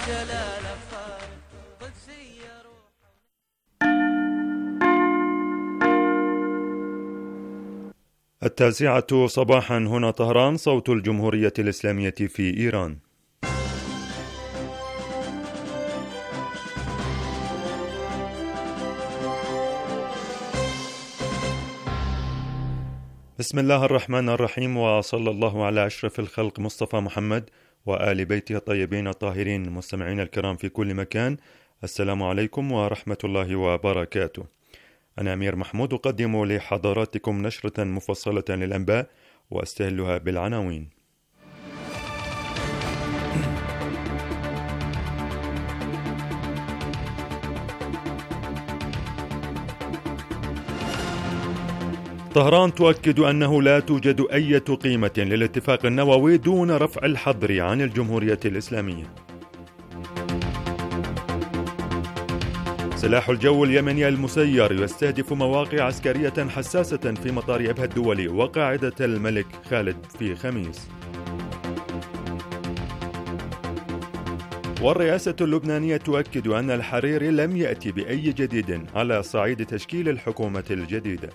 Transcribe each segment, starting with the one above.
جلاله فارق قدسية روح. التاسعة صباحا، هنا طهران، صوت الجمهورية الإسلامية في إيران. بسم الله الرحمن الرحيم، وصلى الله على أشرف الخلق مصطفى محمد وآل بيته الطيبين الطاهرين. مستمعين الكرام في كل مكان، السلام عليكم ورحمة الله وبركاته. أنا أمير محمود أقدم لحضراتكم نشرة مفصلة للأنباء وأستهلها بالعناوين. طهران تؤكد أنه لا توجد أي قيمة للاتفاق النووي دون رفع الحظر عن الجمهورية الإسلامية. سلاح الجو اليمني المسير يستهدف مواقع عسكرية حساسة في مطار أبها الدولي وقاعدة الملك خالد في خميس. والرئاسة اللبنانية تؤكد أن الحريري لم يأتي بأي جديد على صعيد تشكيل الحكومة الجديدة.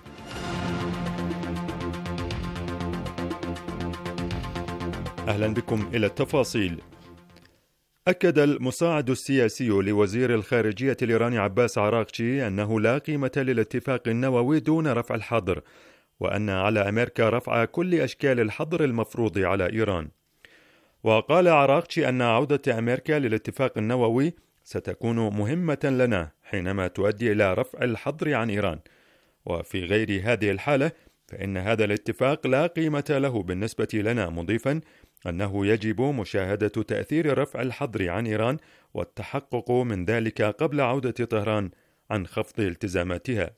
أهلا بكم إلى التفاصيل. أكد المساعد السياسي لوزير الخارجية الإيراني عباس عراقچي أنه لا قيمة للاتفاق النووي دون رفع الحظر، وأن على أمريكا رفع كل أشكال الحظر المفروض على إيران. وقال عراقچي أن عودة أمريكا للاتفاق النووي ستكون مهمة لنا حينما تؤدي إلى رفع الحظر عن إيران، وفي غير هذه الحالة فإن هذا الاتفاق لا قيمة له بالنسبة لنا، مضيفا أنه يجب مشاهدة تأثير رفع الحظر عن إيران والتحقق من ذلك قبل عودة طهران عن خفض التزاماتها.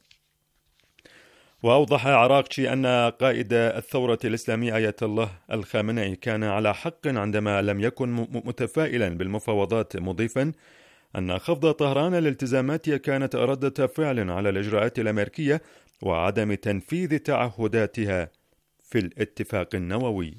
وأوضح عراقچي أن قائد الثورة الإسلامية آية الله الخامنئي كان على حق عندما لم يكن متفائلا بالمفاوضات، مضيفا أن خفض طهران لالتزاماتها كانت ردة فعل على الإجراءات الأمريكية وعدم تنفيذ تعهداتها في الاتفاق النووي.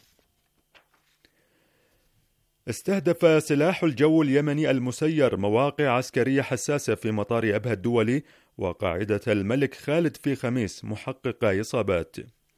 استهدف سلاح الجو اليمني المسير مواقع عسكرية حساسة في مطار أبها الدولي وقاعدة الملك خالد في خميس محقق إصابات.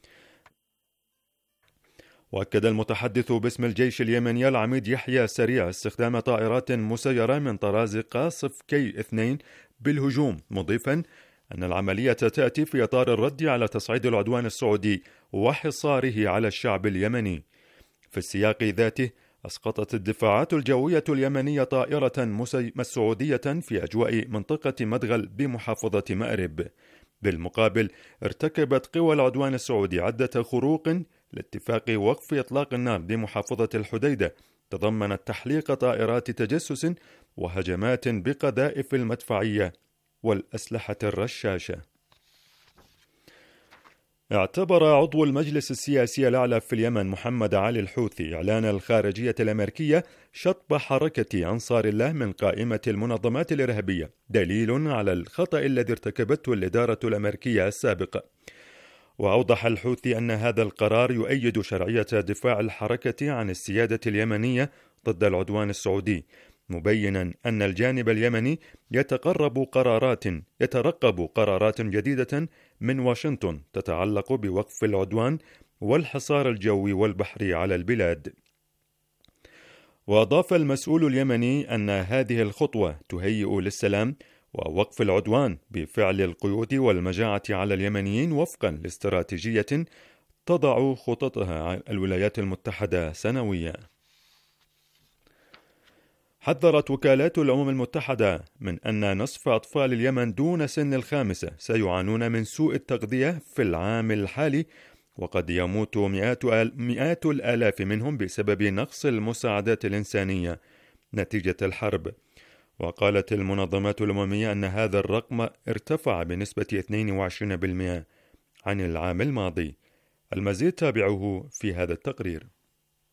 وأكد المتحدث باسم الجيش اليمني العميد يحيى سريع استخدام طائرات مسيرة من طراز قاصف كي 2 بالهجوم، مضيفا أن العملية تأتي في إطار الرد على تصعيد العدوان السعودي وحصاره على الشعب اليمني. في السياق ذاته، أسقطت الدفاعات الجوية اليمنية طائرة سعودية في أجواء منطقة مدغل بمحافظة مأرب. بالمقابل، ارتكبت قوى العدوان السعودي عدة خروق لاتفاق وقف إطلاق النار بمحافظة الحديدة، تضمنت تحليق طائرات تجسس وهجمات بقذائف المدفعية والأسلحة الرشاشة. اعتبر عضو المجلس السياسي الأعلى في اليمن محمد علي الحوثي إعلان الخارجية الأمريكية شطب حركة أنصار الله من قائمة المنظمات الإرهابية دليل على الخطأ الذي ارتكبته الإدارة الأمريكية السابقة. وأوضح الحوثي أن هذا القرار يؤيد شرعية دفاع الحركة عن السيادة اليمنية ضد العدوان السعودي، مبينا أن الجانب اليمني يترقب قرارات جديدة من واشنطن تتعلق بوقف العدوان والحصار الجوي والبحري على البلاد. وأضاف المسؤول اليمني أن هذه الخطوة تهيئ للسلام ووقف العدوان بفعل القيود والمجاعة على اليمنيين وفقا لاستراتيجية تضع خططها الولايات المتحدة سنويا. حذرت وكالات الأمم المتحدة من أن نصف أطفال اليمن دون سن 5 سيعانون من سوء التغذية في العام الحالي، وقد يموت مئات الآلاف منهم بسبب نقص المساعدات الإنسانية نتيجة الحرب. وقالت المنظمات الأممية أن هذا الرقم ارتفع بنسبة 22% عن العام الماضي. المزيد تابعه في هذا التقرير.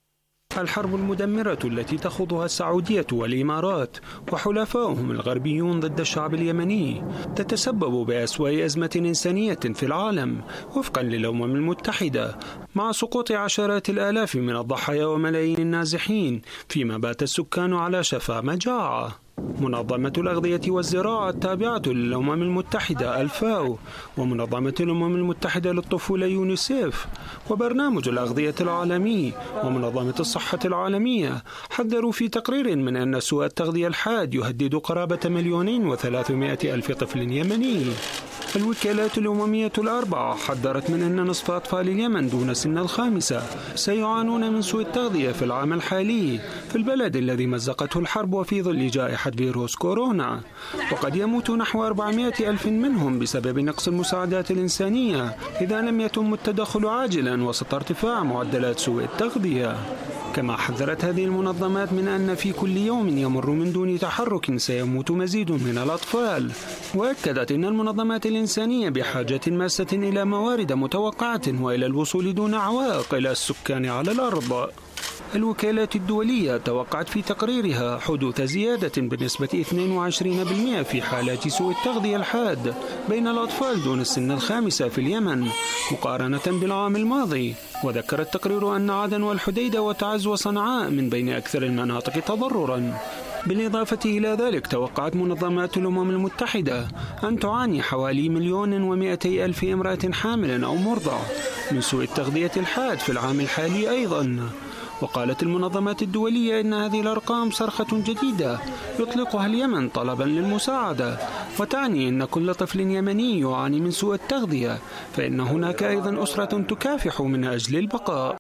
الحرب المدمرة التي تخوضها السعودية والإمارات وحلفائهم الغربيون ضد الشعب اليمني تتسبب بأسوأ أزمة إنسانية في العالم وفقا للأمم المتحدة، مع سقوط عشرات الآلاف من الضحايا وملايين النازحين، فيما بات السكان على شفا مجاعة. منظمة الأغذية والزراعة التابعة للأمم المتحدة الفاو، ومنظمة الأمم المتحدة للطفولة يونيسيف، وبرنامج الأغذية العالمي، ومنظمة الصحة العالمية حذروا في تقرير من أن سوء التغذية الحاد يهدد قرابة 2,300,000 طفل يمني. الوكالات الأممية الأربعة حذرت من أن نصف أطفال اليمن دون سن 5 سيعانون من سوء التغذية في العام الحالي في البلد الذي مزقته الحرب وفي ظل جائحة فيروس كورونا، وقد يموت نحو 400,000 منهم بسبب نقص المساعدات الإنسانية إذا لم يتم التدخل عاجلا وسط ارتفاع معدلات سوء التغذية. كما حذرت هذه المنظمات من أن في كل يوم يمر من دون تحرك سيموت مزيد من الأطفال، وأكدت أن المنظمات الإنسانية بحاجة ماسة إلى موارد متوقعة وإلى الوصول دون عوائق إلى السكان على الأرض. الوكالات الدولية توقعت في تقريرها حدوث زيادة بنسبة 22% في حالات سوء التغذية الحاد بين الأطفال دون السن 5 في اليمن مقارنة بالعام الماضي. وذكر التقرير أن عدن والحديدة وتعز وصنعاء من بين أكثر المناطق تضررا. بالإضافة إلى ذلك توقعت منظمات الأمم المتحدة أن تعاني حوالي 1,200,000 امرأة حامل أو مرضع من سوء التغذية الحاد في العام الحالي أيضا. وقالت المنظمات الدولية إن هذه الأرقام صرخة جديدة يطلقها اليمن طلبا للمساعدة، وتعني أن كل طفل يمني يعاني من سوء التغذية فإن هناك أيضا أسرة تكافح من أجل البقاء.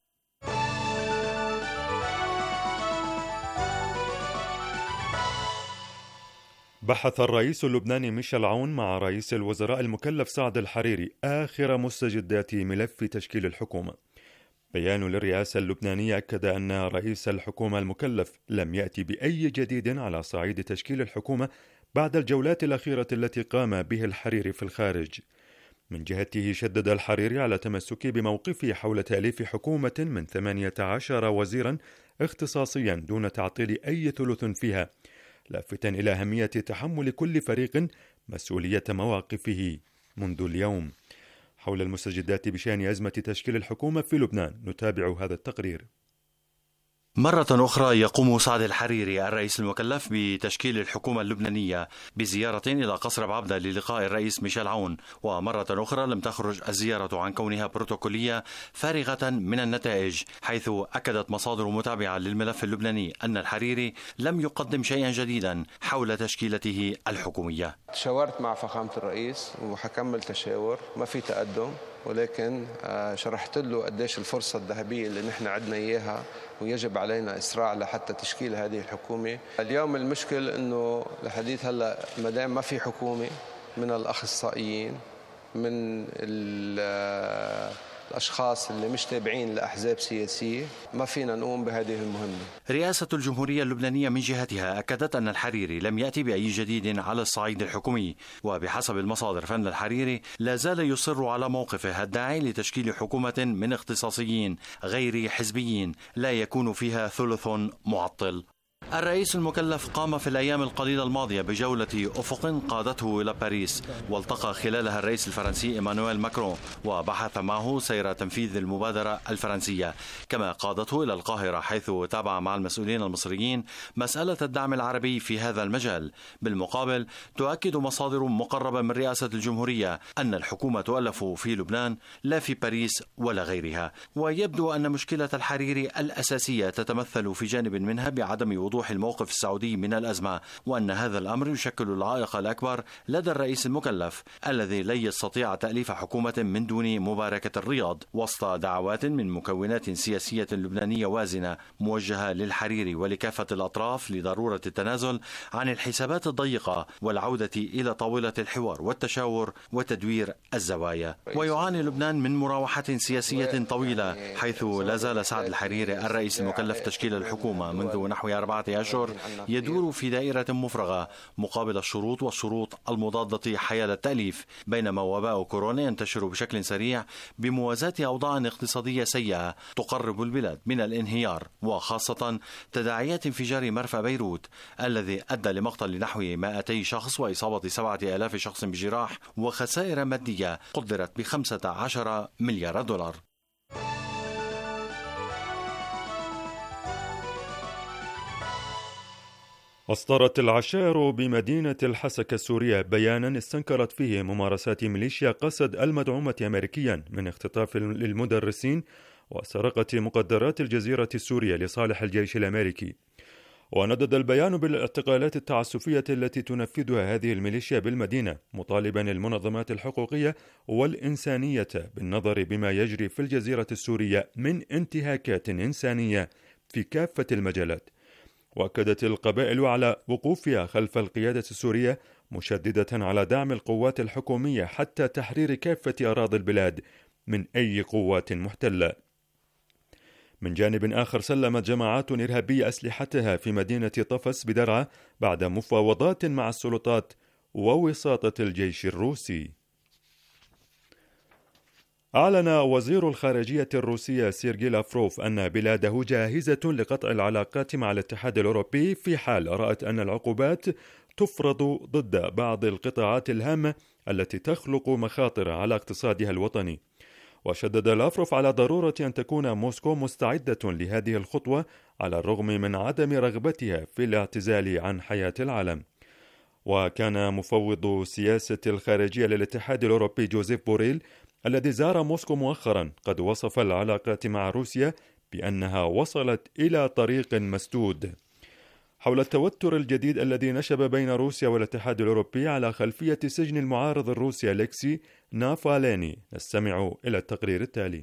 بحث الرئيس اللبناني ميشيل عون مع رئيس الوزراء المكلف سعد الحريري آخر مستجدات ملف تشكيل الحكومة. بيان للرئاسة اللبنانية أكد أن رئيس الحكومة المكلف لم يأتي بأي جديد على صعيد تشكيل الحكومة بعد الجولات الأخيرة التي قام به الحريري في الخارج. من جهته شدد الحريري على تمسكه بموقفه حول تأليف حكومة من 18 وزيرا اختصاصيا دون تعطيل أي ثلث فيها، لافتا إلى أهمية تحمل كل فريق مسؤولية مواقفه منذ اليوم. حول المستجدات بشأن أزمة تشكيل الحكومة في لبنان نتابع هذا التقرير. مرة أخرى يقوم سعد الحريري الرئيس المكلف بتشكيل الحكومة اللبنانية بزيارة إلى قصر بعبدة للقاء الرئيس ميشيل عون، ومرة أخرى لم تخرج الزيارة عن كونها بروتوكولية فارغة من النتائج، حيث أكدت مصادر متابعة للملف اللبناني أن الحريري لم يقدم شيئا جديدا حول تشكيلته الحكومية. تشاورت مع فخامة الرئيس وحكمل تشاور، ما في تقدم، ولكن شرحت له قديش الفرصة الذهبية اللي نحن عدنا إياها ويجب علينا إسراع لحتى تشكيل هذه الحكومة. اليوم المشكل إنه لحديث هلا مادام ما في حكومة من الأخصائيين من الأشخاص اللي مش تابعين لأحزاب سياسية ما فينا نقوم بهذه المهمة. رئاسة الجمهورية اللبنانية من جهتها أكدت أن الحريري لم يأتي بأي جديد على الصعيد الحكومي، وبحسب المصادر فإن الحريري لا زال يصر على موقفه الداعي لتشكيل حكومة من اختصاصيين غير حزبيين لا يكون فيها ثلث معطل. الرئيس المكلف قام في الأيام القليلة الماضية بجولة أفق قادته إلى باريس، والتقى خلالها الرئيس الفرنسي إيمانويل ماكرون وبحث معه سير تنفيذ المبادرة الفرنسية، كما قادته إلى القاهرة حيث تابع مع المسؤولين المصريين مسألة الدعم العربي في هذا المجال. بالمقابل تؤكد مصادر مقربة من رئاسة الجمهورية أن الحكومة تؤلف في لبنان لا في باريس ولا غيرها، ويبدو أن مشكلة الحريري الأساسية تتمثل في جانب منها بعدم وضوح الموقف السعودي من الأزمة، وأن هذا الأمر يشكل العائق الأكبر لدى الرئيس المكلف الذي لا يستطيع تأليف حكومة من دون مباركة الرياض، وسط دعوات من مكونات سياسية لبنانية وازنة موجهة للحريري ولكافة الأطراف لضرورة التنازل عن الحسابات الضيقة والعودة إلى طاولة الحوار والتشاور وتدوير الزوايا. ويعاني لبنان من مراوحة سياسية طويلة، حيث لا زال سعد الحريري الرئيس المكلف تشكيل الحكومة منذ نحو 4 أشهر يدور في دائرة مفرغة مقابل الشروط والشروط المضادة حيال التأليف، بينما وباء كورونا ينتشر بشكل سريع بموازاة أوضاع اقتصادية سيئة تقرب البلاد من الانهيار، وخاصة تداعيات انفجار مرفأ بيروت الذي أدى لمقتل نحو 200 شخص وإصابة 7000 شخص بجراح وخسائر مادية قدرت ب$15 مليار. أصدرت العشائر بمدينة الحسكة السورية بيانا استنكرت فيه ممارسات ميليشيا قسد المدعومة أمريكيا من اختطاف المدرسين وسرقة مقدرات الجزيرة السورية لصالح الجيش الأمريكي. وندد البيان بالاعتقالات التعسفية التي تنفذها هذه الميليشيا بالمدينة، مطالبا المنظمات الحقوقية والإنسانية بالنظر بما يجري في الجزيرة السورية من انتهاكات إنسانية في كافة المجالات. وأكدت القبائل على وقوفها خلف القيادة السورية، مشددة على دعم القوات الحكومية حتى تحرير كافة أراضي البلاد من أي قوات محتلة. من جانب آخر، سلمت جماعات إرهابية أسلحتها في مدينة طفس بدرعا بعد مفاوضات مع السلطات ووساطة الجيش الروسي. أعلن وزير الخارجية الروسية سيرجي لافروف أن بلاده جاهزة لقطع العلاقات مع الاتحاد الأوروبي في حال رأت أن العقوبات تفرض ضد بعض القطاعات الهامة التي تخلق مخاطر على اقتصادها الوطني. وشدد لافروف على ضرورة أن تكون موسكو مستعدة لهذه الخطوة على الرغم من عدم رغبتها في الاعتزال عن حياة العالم. وكان مفوض سياسة الخارجية للاتحاد الأوروبي جوزيف بوريل الذي زار موسكو مؤخرا قد وصف العلاقات مع روسيا بأنها وصلت إلى طريق مسدود. حول التوتر الجديد الذي نشب بين روسيا والاتحاد الأوروبي على خلفية سجن المعارض الروسي أليكسي نافاليني، نستمع إلى التقرير التالي.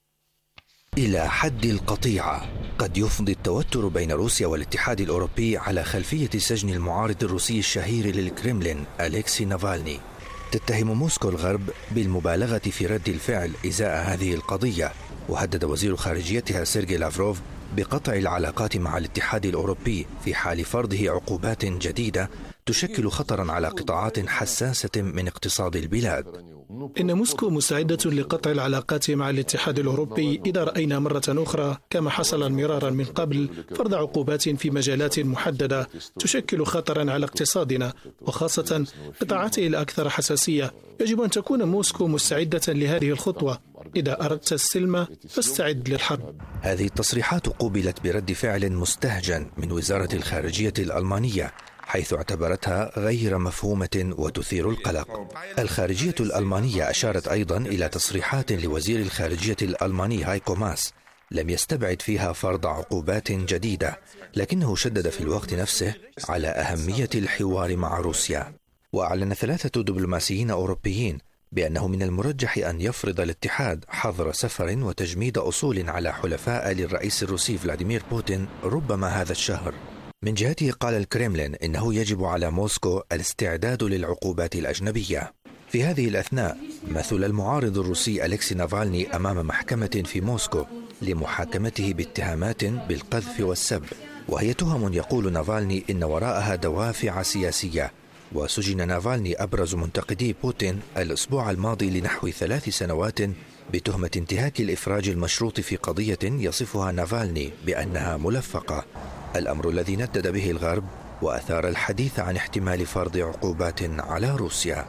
إلى حد القطيعة قد يفضي التوتر بين روسيا والاتحاد الأوروبي على خلفية سجن المعارض الروسي الشهير للكريملين أليكسي نافالني. تتهم موسكو الغرب بالمبالغة في رد الفعل إزاء هذه القضية، وهدد وزير خارجيتها سيرجي لافروف بقطع العلاقات مع الاتحاد الأوروبي في حال فرضه عقوبات جديدة تشكل خطرا على قطاعات حساسة من اقتصاد البلاد. إن موسكو مستعدة لقطع العلاقات مع الاتحاد الأوروبي إذا رأينا مرة أخرى كما حصل مرارا من قبل فرض عقوبات في مجالات محددة تشكل خطرا على اقتصادنا وخاصة قطاعاته الأكثر حساسية. يجب أن تكون موسكو مستعدة لهذه الخطوة. إذا أردت السلم فاستعد للحرب. هذه التصريحات قوبلت برد فعل مستهجن من وزارة الخارجية الألمانية، حيث اعتبرتها غير مفهومة وتثير القلق. الخارجية الألمانية أشارت أيضا إلى تصريحات لوزير الخارجية الألماني هايكو ماس لم يستبعد فيها فرض عقوبات جديدة، لكنه شدد في الوقت نفسه على أهمية الحوار مع روسيا. وأعلن 3 دبلوماسيين أوروبيين بأنه من المرجح أن يفرض الاتحاد حظر سفر وتجميد أصول على حلفاء للرئيس الروسي فلاديمير بوتين ربما هذا الشهر. من جهته قال الكريملين إنه يجب على موسكو الاستعداد للعقوبات الأجنبية. في هذه الأثناء مثل المعارض الروسي أليكسي نافالني أمام محكمة في موسكو لمحاكمته باتهامات بالقذف والسب، وهي تهم يقول نافالني إن وراءها دوافع سياسية. وسجن نافالني أبرز منتقدي بوتين الأسبوع الماضي لنحو 3 سنوات بتهمة انتهاك الإفراج المشروط في قضية يصفها نافالني بأنها ملفقة، الأمر الذي ندد به الغرب وأثار الحديث عن احتمال فرض عقوبات على روسيا.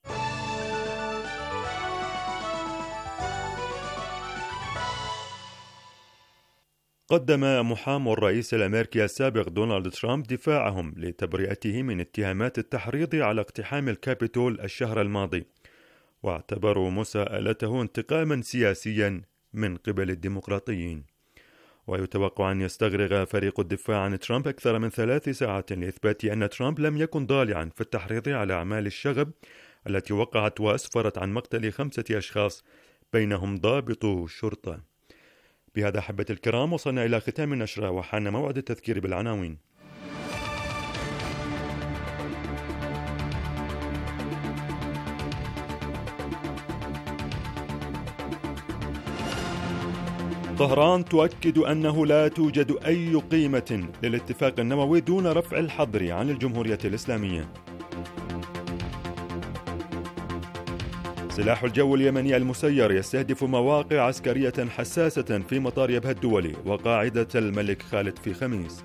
قدم محامو الرئيس الأمريكي السابق دونالد ترامب دفاعهم لتبرئته من اتهامات التحريض على اقتحام الكابيتول الشهر الماضي، واعتبروا مساءلته انتقاما سياسيا من قبل الديمقراطيين. ويتوقع أن يستغرق فريق الدفاع عن ترامب أكثر من 3 ساعات لإثبات أن ترامب لم يكن ضالعا في التحريض على أعمال الشغب التي وقعت وأسفرت عن مقتل 5 أشخاص بينهم ضابط شرطة. بهذا أحبة الكرام وصلنا إلى ختام النشرة وحان موعد التذكير بالعناوين. طهران تؤكد أنه لا توجد أي قيمة للاتفاق النووي دون رفع الحظر عن الجمهورية الإسلامية. سلاح الجو اليمني المسير يستهدف مواقع عسكرية حساسة في مطار يبها الدولي وقاعدة الملك خالد في خميس.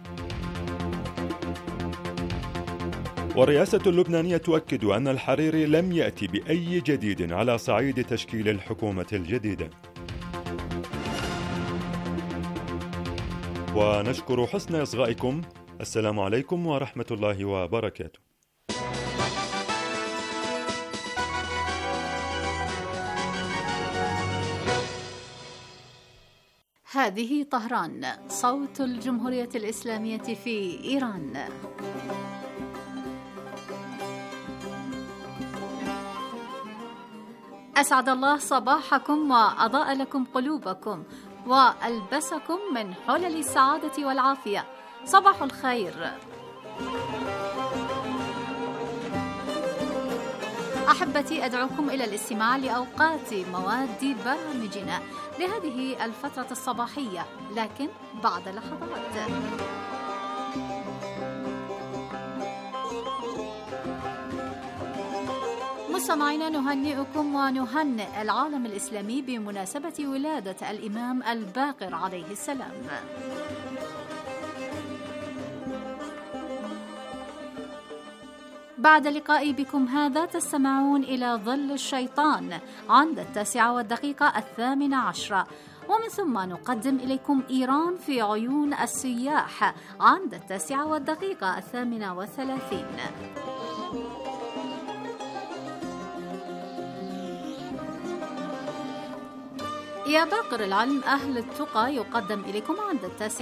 والرئاسة اللبنانية تؤكد أن الحريري لم يأتي بأي جديد على صعيد تشكيل الحكومة الجديدة. ونشكر حسن إصغائكم. السلام عليكم ورحمة الله وبركاته. هذه طهران، صوت الجمهورية الإسلامية في إيران. أسعد الله صباحكم وأضاء لكم قلوبكم وألبسكم من حلل السعادة والعافية. صباح الخير. أحبتي، أدعوكم إلى الاستماع لأوقات مواد برامجنا لهذه الفترة الصباحية، لكن بعد لحظات. مستمعينا، نهنئكم ونهنئ العالم الإسلامي بمناسبة ولادة الإمام الباقر عليه السلام. بعد لقائي بكم هذا تستمعون إلى ظل الشيطان عند 9:08، ومن ثم نقدم إليكم إيران في عيون السياح عند 9:38. يا باقر العلم أهل التقى يقدم إليكم عند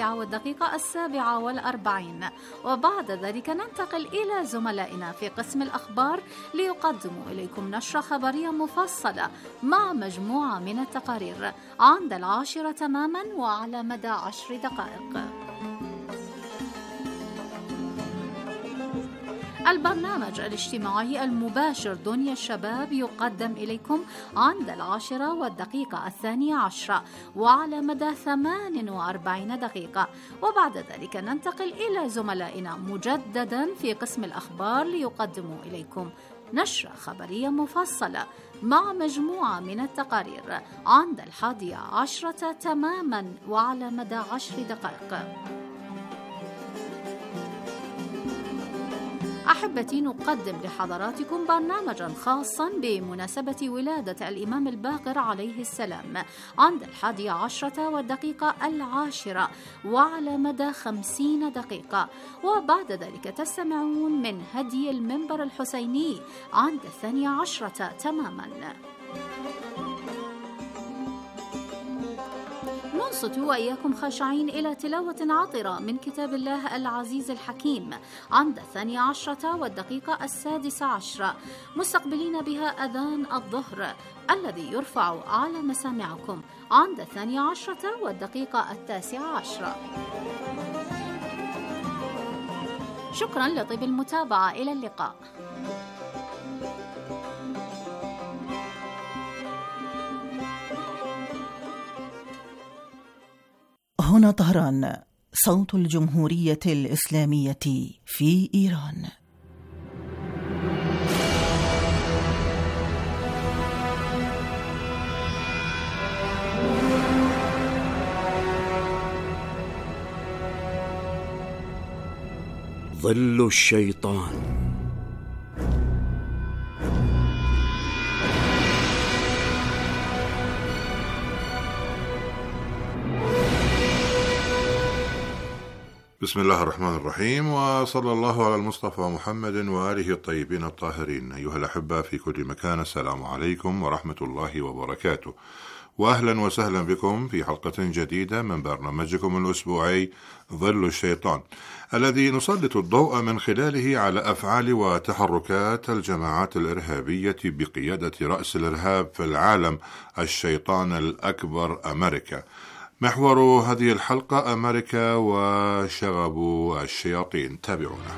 9:47، وبعد ذلك ننتقل إلى زملائنا في قسم الأخبار ليقدموا إليكم نشرة خبرية مفصلة مع مجموعة من التقارير عند 10 تماما وعلى مدى 10 دقائق. البرنامج الاجتماعي المباشر دنيا الشباب يقدم إليكم عند 10:12 وعلى مدى 48 دقيقة، وبعد ذلك ننتقل إلى زملائنا مجددا في قسم الأخبار ليقدموا إليكم نشرة خبرية مفصلة مع مجموعة من التقارير عند 11 تماما وعلى مدى 10 دقائق. أحبتي، نقدم لحضراتكم برنامجا خاصا بمناسبة ولادة الإمام الباقر عليه السلام عند 11:10 وعلى مدى 50 دقيقة، وبعد ذلك تستمعون من هدي المنبر الحسيني عند 12 تماما. ننصت وإياكم خاشعين إلى تلاوة عطرة من كتاب الله العزيز الحكيم عند 12:06، مستقبلين بها أذان الظهر الذي يرفع على مسامعكم عند 12:19. شكرا لطيب المتابعة، إلى اللقاء. هنا طهران، صوت الجمهورية الإسلامية في إيران. ظل الشيطان. بسم الله الرحمن الرحيم، وصلى الله على المصطفى محمد وآله الطيبين الطاهرين. أيها الأحبة في كل مكان، السلام عليكم ورحمة الله وبركاته، وأهلا وسهلا بكم في حلقة جديدة من برنامجكم الأسبوعي ظل الشيطان، الذي نسلط الضوء من خلاله على أفعال وتحركات الجماعات الإرهابية بقيادة رأس الإرهاب في العالم، الشيطان الأكبر أمريكا. محور هذه الحلقة أمريكا وشغب الشياطين. تابعونا.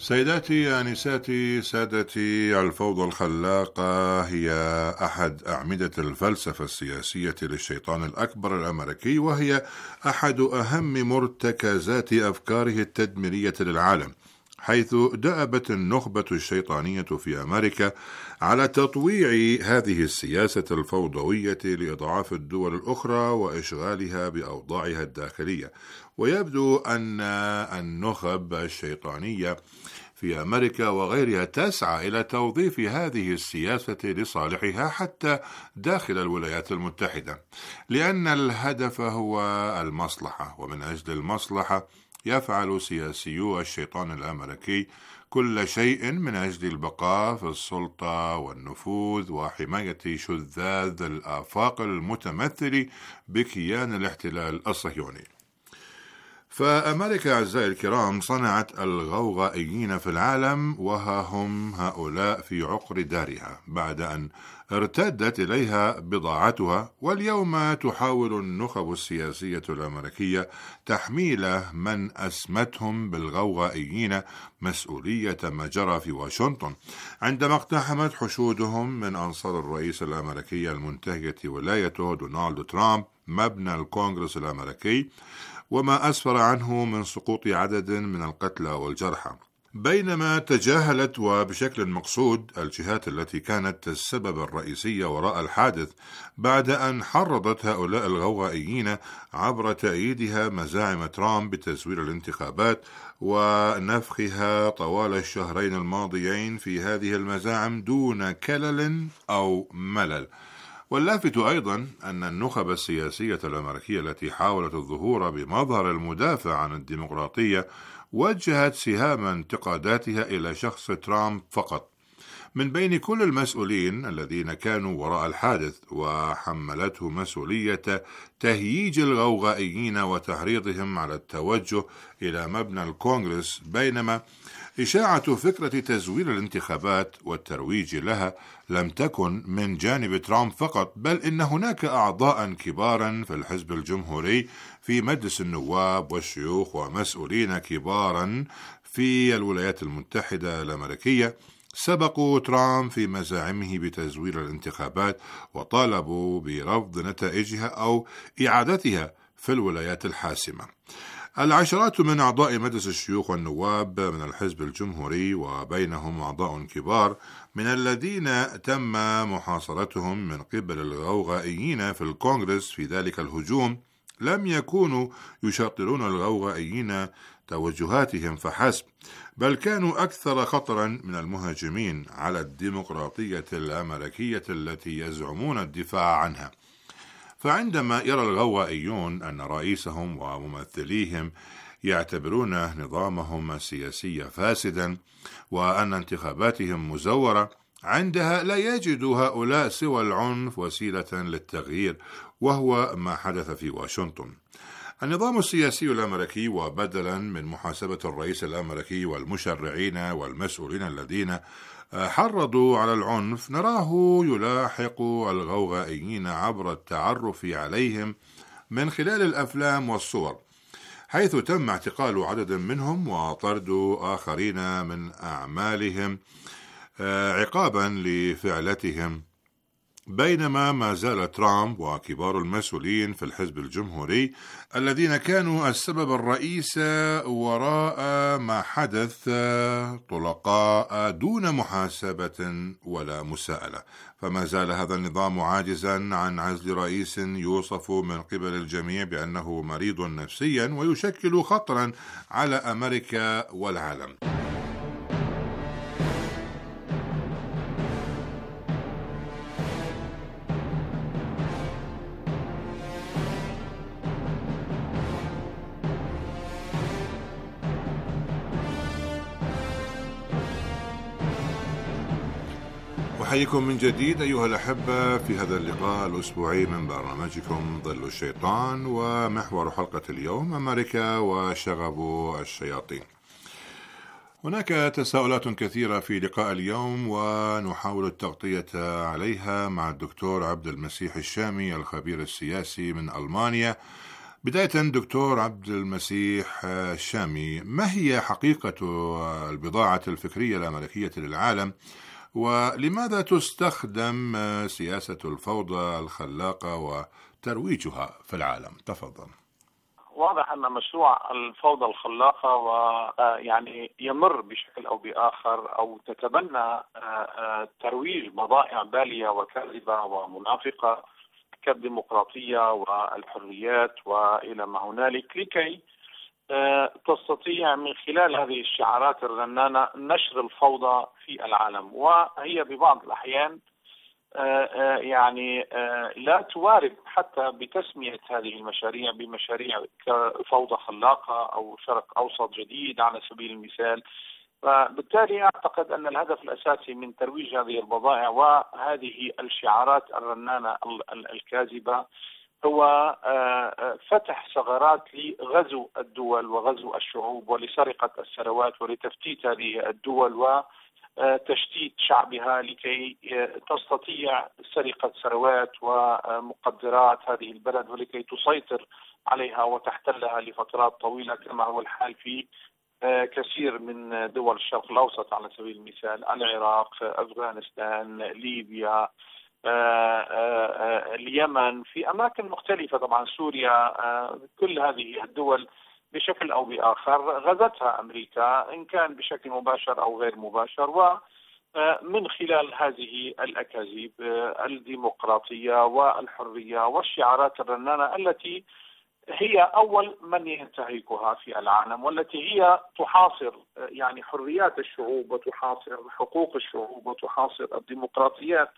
سيداتي آنساتي سادتي، الفوضى الخلاقة هي أحد أعمدة الفلسفة السياسية للشيطان الأكبر الأمريكي، وهي أحد أهم مرتكزات أفكاره التدميرية للعالم، حيث دأبت النخبة الشيطانية في أمريكا على تطويع هذه السياسة الفوضوية لإضعاف الدول الأخرى وإشغالها بأوضاعها الداخلية. ويبدو أن النخب الشيطانية في أمريكا وغيرها تسعى إلى توظيف هذه السياسة لصالحها حتى داخل الولايات المتحدة، لأن الهدف هو المصلحة، ومن أجل المصلحة يفعل سياسيو الشيطان الأمريكي كل شيء من أجل البقاء في السلطة والنفوذ وحماية شذاذ الآفاق المتمثل بكيان الاحتلال الصهيوني. فأمريكا أعزائي الكرام صنعت الغوغائيين في العالم، وها هم هؤلاء في عقر دارها بعد أن ارتدت إليها بضاعتها، واليوم تحاول النخب السياسية الأمريكية تحميل من أسمتهم بالغوغائيين مسؤولية ما جرى في واشنطن عندما اقتحمت حشودهم من أنصار الرئيس الأمريكي المنتهية ولايته دونالد ترامب مبنى الكونغرس الأمريكي، وما أسفر عنه من سقوط عدد من القتلى والجرحى، بينما تجاهلت وبشكل مقصود الجهات التي كانت السبب الرئيسي وراء الحادث، بعد أن حرضت هؤلاء الغوغائيين عبر تأييدها مزاعم ترامب بتزوير الانتخابات ونفخها طوال الشهرين الماضيين في هذه المزاعم دون كلل أو ملل. واللافت أيضا أن النخب السياسية الأمريكية التي حاولت الظهور بمظهر المدافع عن الديمقراطية وجهت سهام انتقاداتها إلى شخص ترامب فقط من بين كل المسؤولين الذين كانوا وراء الحادث، وحملته مسؤولية تهييج الغوغائيين وتحريضهم على التوجه إلى مبنى الكونغرس، بينما إشاعة فكرة تزوير الانتخابات والترويج لها لم تكن من جانب ترامب فقط، بل إن هناك أعضاء كبارا في الحزب الجمهوري في مجلس النواب والشيوخ ومسؤولين كبارا في الولايات المتحدة الأمريكية سبقوا ترامب في مزاعمه بتزوير الانتخابات وطالبوا برفض نتائجها أو إعادتها في الولايات الحاسمة. العشرات من أعضاء مجلس الشيوخ والنواب من الحزب الجمهوري، وبينهم أعضاء كبار من الذين تم محاصرتهم من قبل الغوغائيين في الكونغرس في ذلك الهجوم، لم يكونوا يشاطرون الغوغائيين توجهاتهم فحسب، بل كانوا أكثر خطرا من المهاجمين على الديمقراطية الأمريكية التي يزعمون الدفاع عنها. فعندما يرى الغوغائيون أن رئيسهم وممثليهم يعتبرون نظامهم السياسي فاسدا وأن انتخاباتهم مزورة، عندها لا يجد هؤلاء سوى العنف وسيلة للتغيير، وهو ما حدث في واشنطن. النظام السياسي الأمريكي، وبدلا من محاسبة الرئيس الأمريكي والمشرعين والمسؤولين الذين حرضوا على العنف، نراه يلاحق الغوغائيين عبر التعرف عليهم من خلال الأفلام والصور، حيث تم اعتقال عدد منهم وطرد آخرين من أعمالهم عقابا لفعلتهم، بينما ما زال ترامب وكبار المسؤولين في الحزب الجمهوري الذين كانوا السبب الرئيسي وراء ما حدث طلقاء دون محاسبة ولا مساءلة. فما زال هذا النظام عاجزا عن عزل رئيس يوصف من قبل الجميع بأنه مريض نفسيا ويشكل خطرا على أمريكا والعالم. أحييكم من جديد أيها الأحبة في هذا اللقاء الأسبوعي من برنامجكم ظل الشيطان، ومحور حلقة اليوم أمريكا وشغب الشياطين. هناك تساؤلات كثيرة في لقاء اليوم ونحاول التغطية عليها مع الدكتور عبد المسيح الشامي الخبير السياسي من ألمانيا، بداية دكتور عبد المسيح الشامي، ما هي حقيقة البضاعة الفكرية الأمريكية للعالم، ولماذا تستخدم سياسة الفوضى الخلاقة وترويجها في العالم؟ تفضل. واضح أن مشروع الفوضى الخلاقة ويعني يمر بشكل أو بآخر أو تتبنى ترويج بضائع بالية وكاذبة ومنافقة كالديمقراطية والحريات وإلى ما هنالك، لكي تستطيع من خلال هذه الشعارات الرنانة نشر الفوضى في العالم. وهي ببعض الأحيان يعني لا توارد حتى بتسمية هذه المشاريع بمشاريع كفوضى خلاقة أو شرق أوسط جديد على سبيل المثال. فبالتالي أعتقد أن الهدف الأساسي من ترويج هذه البضائع وهذه الشعارات الرنانة الكاذبة هو فتح ثغرات لغزو الدول وغزو الشعوب ولسرقة الثروات ولتفتيت هذه الدول وتشتيت شعبها لكي تستطيع سرقة ثروات ومقدرات هذه البلد ولكي تسيطر عليها وتحتلها لفترات طويلة كما هو الحال في كثير من دول الشرق الأوسط على سبيل المثال، العراق، أفغانستان، ليبيا، اليمن، في أماكن مختلفة طبعا، سوريا. كل هذه الدول بشكل أو بآخر غزتها أمريكا إن كان بشكل مباشر أو غير مباشر، ومن خلال هذه الأكاذيب الديمقراطية والحرية والشعارات الرنانة التي هي أول من ينتهكها في العالم، والتي هي تحاصر يعني حريات الشعوب وتحاصر حقوق الشعوب وتحاصر الديمقراطيات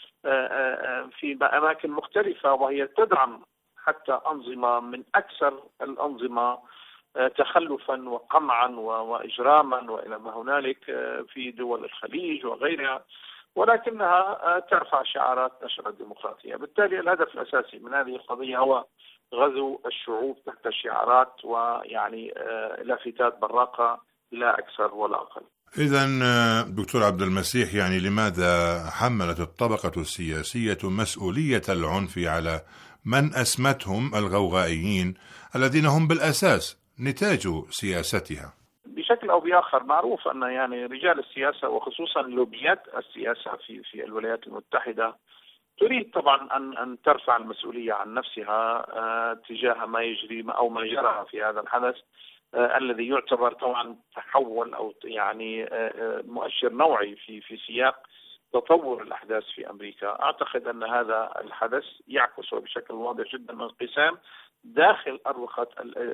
في أماكن مختلفة، وهي تدعم حتى أنظمة من أكثر الأنظمة تخلفا وقمعا وإجراما وإلى ما هنالك في دول الخليج وغيرها، ولكنها ترفع شعارات نشر الديمقراطية. بالتالي الهدف الأساسي من هذه القضية هو غزو الشعوب تحت شعارات ويعني لافتات براقة لا أكثر ولا أقل. إذن دكتور عبد المسيح، يعني لماذا حملت الطبقة السياسية مسؤولية العنف على من أسمتهم الغوغائيين الذين هم بالأساس نتاج سياستها؟ بشكل أو بآخر معروف أن يعني رجال السياسة وخصوصا لوبيات السياسة في الولايات المتحدة تريد طبعا أن ترفع المسؤولية عن نفسها تجاه ما يجري أو ما جرى في هذا الحدث الذي يعتبر طبعا تحول أو يعني مؤشر نوعي في سياق تطور الأحداث في أمريكا. أعتقد أن هذا الحدث يعكس بشكل واضح جدا انقسام داخل أروقة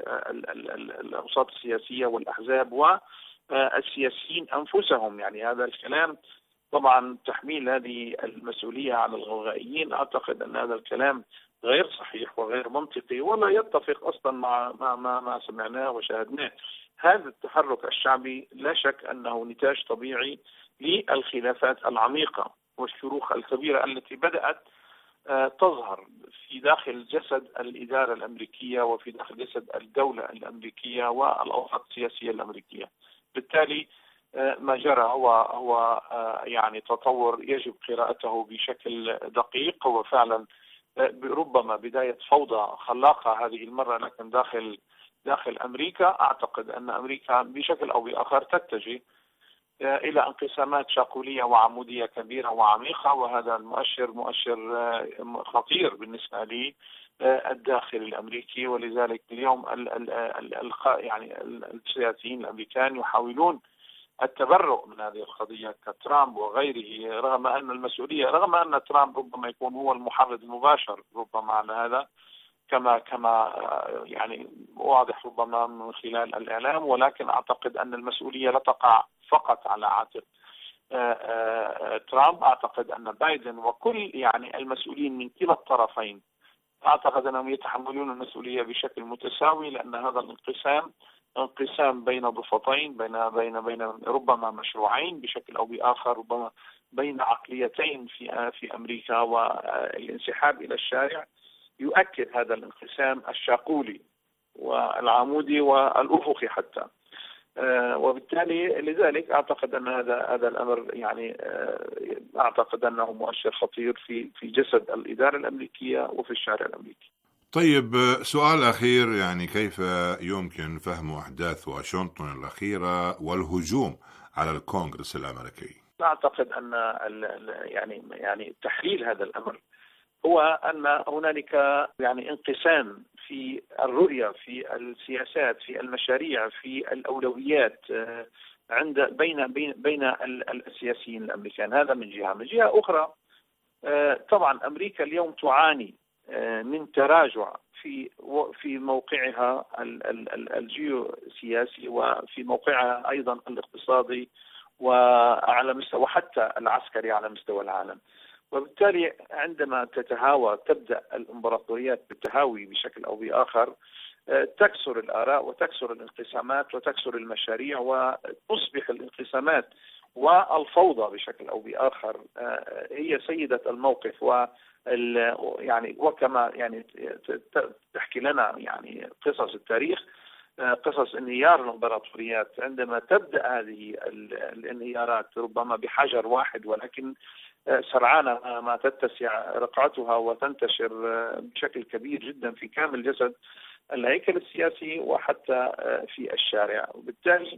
الأوساط السياسية والأحزاب والسياسيين أنفسهم. يعني هذا الكلام طبعا تحميل هذه المسؤولية على الغوغائيين، أعتقد أن هذا الكلام غير صحيح وغير منطقي ولا يتفق أصلا مع ما سمعناه وشاهدناه. هذا التحرك الشعبي لا شك أنه نتاج طبيعي للخلافات العميقة والشروخ الكبيرة التي بدأت تظهر في داخل جسد الإدارة الأمريكية وفي داخل جسد الدولة الأمريكية والأوساط السياسية الأمريكية. بالتالي ما جرى هو يعني تطور يجب قراءته بشكل دقيق، وفعلا ربما بداية فوضى خلاقة هذه المرة لكن داخل أمريكا. أعتقد أن أمريكا بشكل أو بآخر تتجه إلى انقسامات شاقولية وعمودية كبيرة وعميقة، وهذا مؤشر خطير بالنسبة لي الداخل الأمريكي. ولذلك اليوم يعني السياسيين الأمريكان يحاولون التبرؤ من هذه القضية كترامب وغيره، رغم أن ترامب ربما يكون هو المحرض المباشر ربما على هذا كما يعني واضح ربما من خلال الإعلام، ولكن أعتقد أن المسؤولية لا تقع فقط على عاتق ترامب. أعتقد أن بايدن وكل يعني المسؤولين من كلا الطرفين أعتقد أنهم يتحملون المسؤولية بشكل متساوي، لأن هذا انقسام بين ضفتين، بين ربما مشروعين بشكل أو بآخر، ربما بين عقليتين في أمريكا، والانسحاب إلى الشارع يؤكد هذا الانقسام الشاقولي والعمودي والأفقي حتى. وبالتالي لذلك أعتقد أن هذا الأمر يعني أعتقد أنه مؤشر خطير في جسد الإدارة الأمريكية وفي الشارع الأمريكي. طيب، سؤال أخير، يعني كيف يمكن فهم أحداث واشنطن الأخيرة والهجوم على الكونغرس الأمريكي؟ أعتقد أن يعني تحليل هذا الأمر هو أن هنالك يعني انقسام في الرؤية، في السياسات، في المشاريع، في الأولويات بين السياسيين الأمريكان. هذا من جهة. من جهة أخرى طبعا أمريكا اليوم تعاني من تراجع في موقعها الجيوسياسي، وفي موقعها أيضا الاقتصادي، وعلى مستوى حتى العسكري على مستوى العالم. وبالتالي عندما تبدأ الإمبراطوريات بالتهاوي بشكل أو بآخر، تكسر الآراء وتكسر الانقسامات وتكسر المشاريع، وتصبح الانقسامات والفوضى بشكل أو بآخر هي سيدة الموقف. يعني وكما يعني تحكي لنا يعني قصص التاريخ، قصص انهيار الامبراطوريات، عندما تبدأ هذه الانهيارات ربما بحجر واحد، ولكن سرعان ما تتسع رقعتها وتنتشر بشكل كبير جدا في كامل جسد الهيكل السياسي وحتى في الشارع. وبالتالي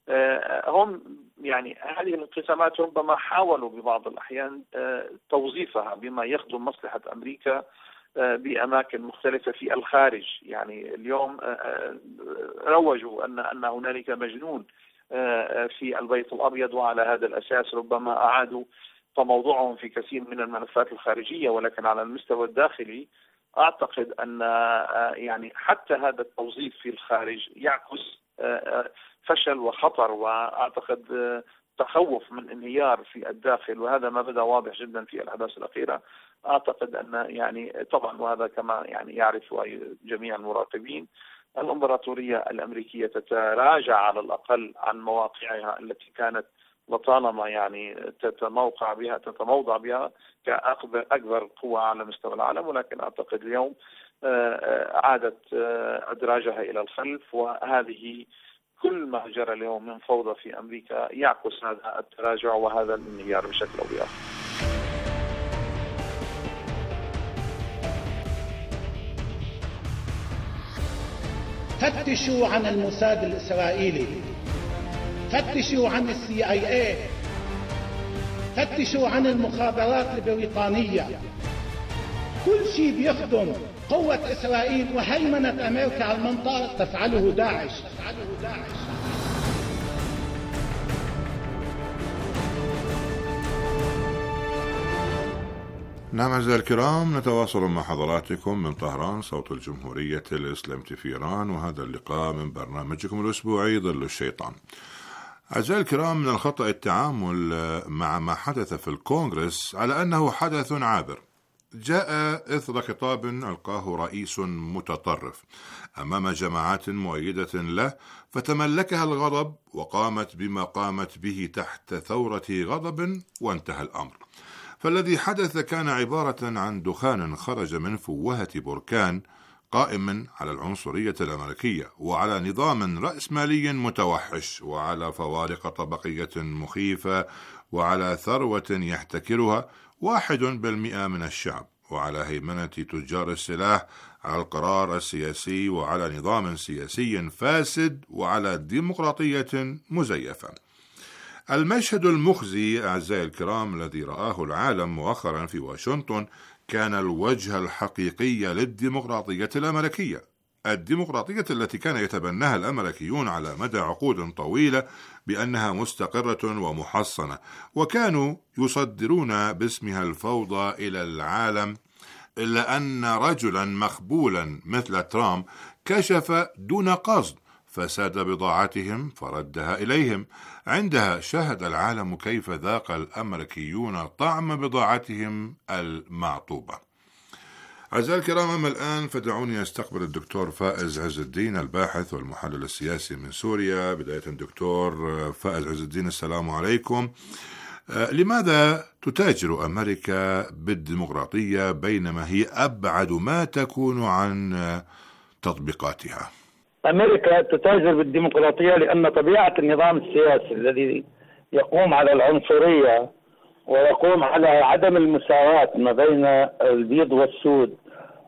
هم يعني هذه الانقسامات ربما حاولوا ببعض الأحيان توظيفها بما يخدم مصلحة أمريكا بأماكن مختلفة في الخارج. يعني اليوم روجوا أن هنالك مجنون في البيت الأبيض، وعلى هذا الأساس ربما أعادوا تموضعهم في كثير من الملفات الخارجية. ولكن على المستوى الداخلي أعتقد أن يعني حتى هذا التوظيف في الخارج يعكس فشل وخطر، وأعتقد تخوف من انهيار في الداخل، وهذا ما بدا واضح جدا في الأحداث الأخيرة. أعتقد أن يعني طبعا، وهذا كما يعني يعرف جميع المراقبين، الإمبراطورية الأمريكية تتراجع على الأقل عن مواقعها التي كانت لطالما يعني تتموضع بها كأكبر قوة على مستوى العالم. ولكن أعتقد اليوم عادت أدراجها إلى الخلف، وهذه كل ما جرى اليوم من فوضى في أمريكا يعكس هذا التراجع وهذا الانهيار بشكل أو بآخر. فتشوا عن الموساد الإسرائيلي، فتشوا عن CIA، فتشوا عن المخابرات البريطانية. كل شيء بيخدم قوة إسرائيل وهيمنة أمريكا على المنطقة تفعله داعش. نعم أعزائي الكرام، نتواصل مع حضراتكم من طهران، صوت الجمهورية الإسلامية في إيران، وهذا اللقاء من برنامجكم الأسبوعي ظل الشيطان. أعزائي الكرام، من الخطأ التعامل مع ما حدث في الكونغرس على أنه حدث عابر جاء إثر خطاب ألقاه رئيس متطرف أمام جماعات مؤيدة له، فتملكها الغضب وقامت بما قامت به تحت ثورة غضب، وانتهى الأمر. فالذي حدث كان عبارة عن دخان خرج من فوهة بركان قائم على العنصرية الأمريكية، وعلى نظام رأسمالي متوحش، وعلى فوارق طبقية مخيفة، وعلى ثروة يحتكرها 1% من الشعب، وعلى هيمنة تجار السلاح على القرار السياسي، وعلى نظام سياسي فاسد، وعلى ديمقراطية مزيفة. المشهد المخزي أعزائي الكرام الذي رآه العالم مؤخرا في واشنطن كان الوجه الحقيقي للديمقراطية الأمريكية، الديمقراطية التي كان يتبناها الأمريكيون على مدى عقود طويلة بأنها مستقرة ومحصنة، وكانوا يصدرون باسمها الفوضى إلى العالم. إلا أن رجلا مخبولا مثل ترامب كشف دون قصد فساد بضاعتهم فردها إليهم. عندها شهد العالم كيف ذاق الأمريكيون طعم بضاعتهم المعطوبة. أعزائي الكرام، أما الآن فدعوني أستقبل الدكتور فائز عز الدين، الباحث والمحلل السياسي من سوريا. بداية دكتور فائز عز الدين، السلام عليكم. لماذا تتاجر أمريكا بالديمقراطية بينما هي أبعد ما تكون عن تطبيقاتها؟ أمريكا تتاجر بالديمقراطية لأن طبيعة النظام السياسي الذي يقوم على العنصرية ويقوم على عدم المساواة ما بين البيض والسود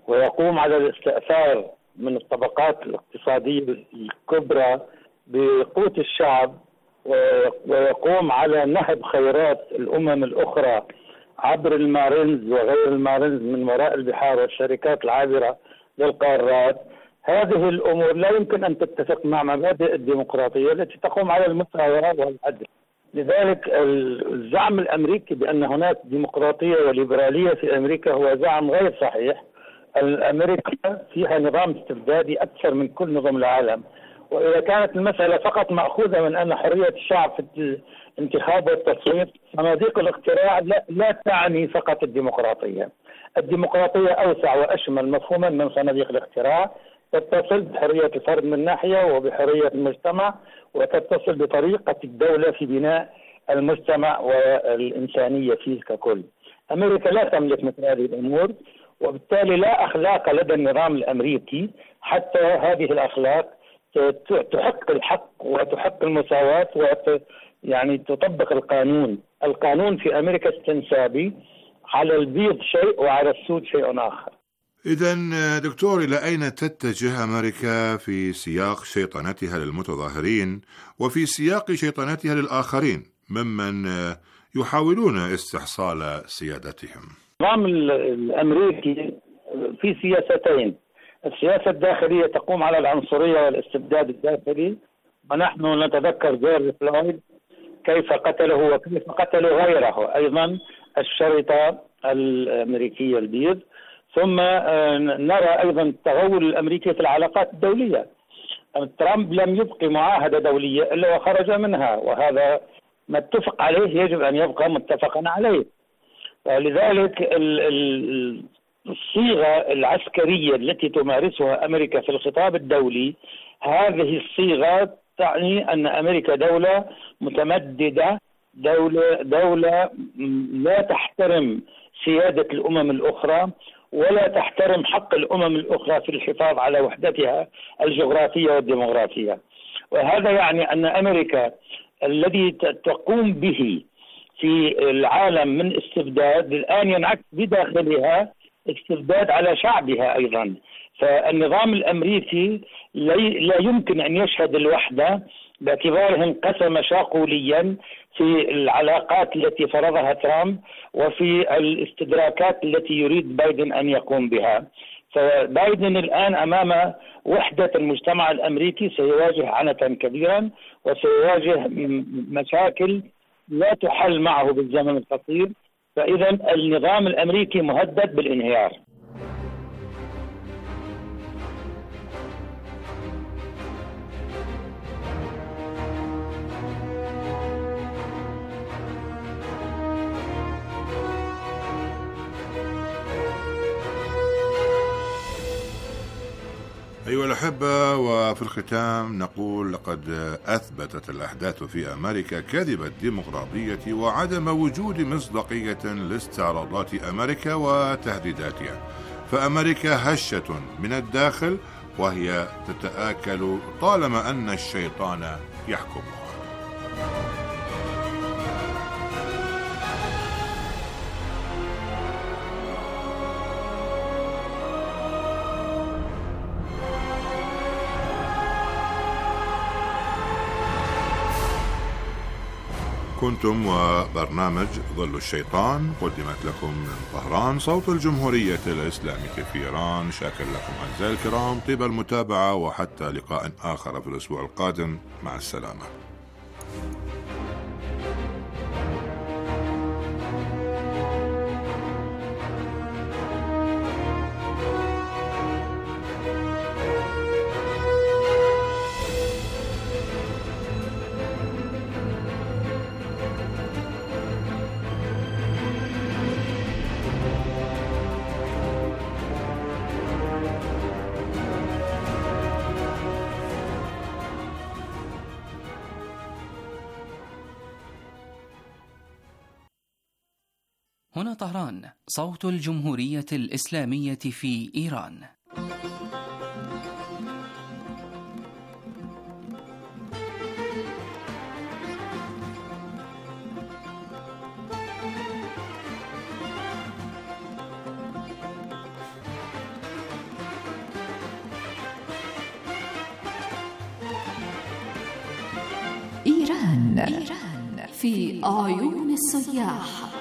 ويقوم على الاستئثار من الطبقات الاقتصادية الكبرى بقوت الشعب، ويقوم على نهب خيرات الأمم الأخرى عبر المارينز وغير المارينز من وراء البحار والشركات العابرة للقارات، هذه الأمور لا يمكن أن تتفق مع مبادئ الديمقراطية التي تقوم على المساواة والعدل. لذلك الزعم الأمريكي بأن هناك ديمقراطية وليبرالية في أمريكا هو زعم غير صحيح. أمريكا فيها نظام استبدادي أكثر من كل نظم العالم، وإذا كانت المسألة فقط مأخوذة من أن حرية الشعب في الانتخاب والتصويت، صناديق الاقتراع لا تعني فقط الديمقراطية. الديمقراطية أوسع وأشمل مفهوما من صناديق الاقتراع، تتصل بحرية الفرد من ناحية وبحرية المجتمع، وتتصل بطريقة الدولة في بناء المجتمع والإنسانية فيه ككل. أمريكا لا تملك مثل هذه الأمور، وبالتالي لا أخلاق لدى النظام الأمريكي حتى هذه الأخلاق تحق الحق وتحق المساواة يعني تطبق القانون. القانون في أمريكا استنسابي، على البيض شيء وعلى السود شيء آخر. إذن دكتور، إلى أين تتجه أمريكا في سياق شيطنتها للمتظاهرين وفي سياق شيطنتها للآخرين ممن يحاولون استحصال سيادتهم؟ النظام الأمريكي في سياستين. السياسة الداخلية تقوم على العنصرية والاستبداد الداخلي، ونحن نتذكر جورج فلويد كيف قتله وكيف قتلوا غيره أيضا الشرطة الأمريكية البيض. ثم نرى أيضا التغول الأمريكي في العلاقات الدولية. ترامب لم يبقي معاهدة دولية إلا وخرج منها، وهذا ما اتفق عليه يجب أن يبقى متفقا عليه. لذلك الصيغة العسكرية التي تمارسها أمريكا في الخطاب الدولي، هذه الصيغة تعني أن أمريكا دولة متمددة، دولة لا تحترم سيادة الأمم الأخرى ولا تحترم حق الأمم الأخرى في الحفاظ على وحدتها الجغرافية والديمغرافية. وهذا يعني أن أمريكا الذي تقوم به في العالم من استبداد، الآن ينعكس بداخلها استبداد على شعبها أيضا. فالنظام الأمريكي لا يمكن أن يشهد الوحدة باعتباره انقسم شاقوليا في العلاقات التي فرضها ترامب وفي الاستدراكات التي يريد بايدن أن يقوم بها. فبايدن الآن أمام وحدة المجتمع الأمريكي سيواجه عنتا كبيرا وسيواجه مشاكل لا تحل معه بالزمن القصير. فإذا النظام الأمريكي مهدد بالانهيار. أيها الأحبة، وفي الختام نقول لقد أثبتت الأحداث في أمريكا كذب الديمقراطية وعدم وجود مصداقية لاستعراضات أمريكا وتهديداتها. فأمريكا هشة من الداخل وهي تتآكل طالما أن الشيطان يحكمها. كنتم وبرنامج ظل الشيطان، قدمت لكم من طهران صوت الجمهورية الإسلامية في إيران. شاكر لكم أعزائي الكرام طيب المتابعة، وحتى لقاء آخر في الأسبوع القادم، مع السلامة. هنا طهران، صوت الجمهورية الإسلامية في إيران. إيران في عيون السياح.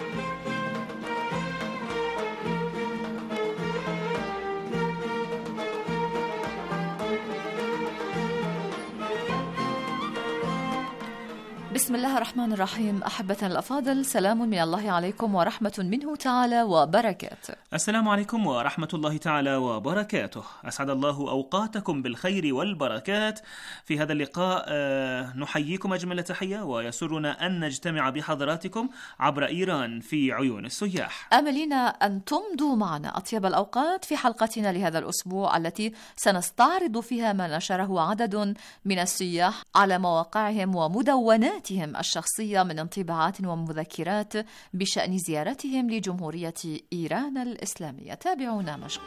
بسم الله الرحمن الرحيم. أحبتنا الأفاضل، سلام من الله عليكم ورحمة منه تعالى وبركاته. السلام عليكم ورحمة الله تعالى وبركاته. أسعد الله أوقاتكم بالخير والبركات. في هذا اللقاء نحييكم أجمل تحية، ويسرنا أن نجتمع بحضراتكم عبر إيران في عيون السياح. آملين أن تمضوا معنا أطيب الأوقات في حلقتنا لهذا الأسبوع، التي سنستعرض فيها ما نشره عدد من السياح على مواقعهم ومدونات الشخصية من انطباعات ومذكرات بشأن زيارتهم لجمهورية إيران الإسلامية. تابعونا مشغول.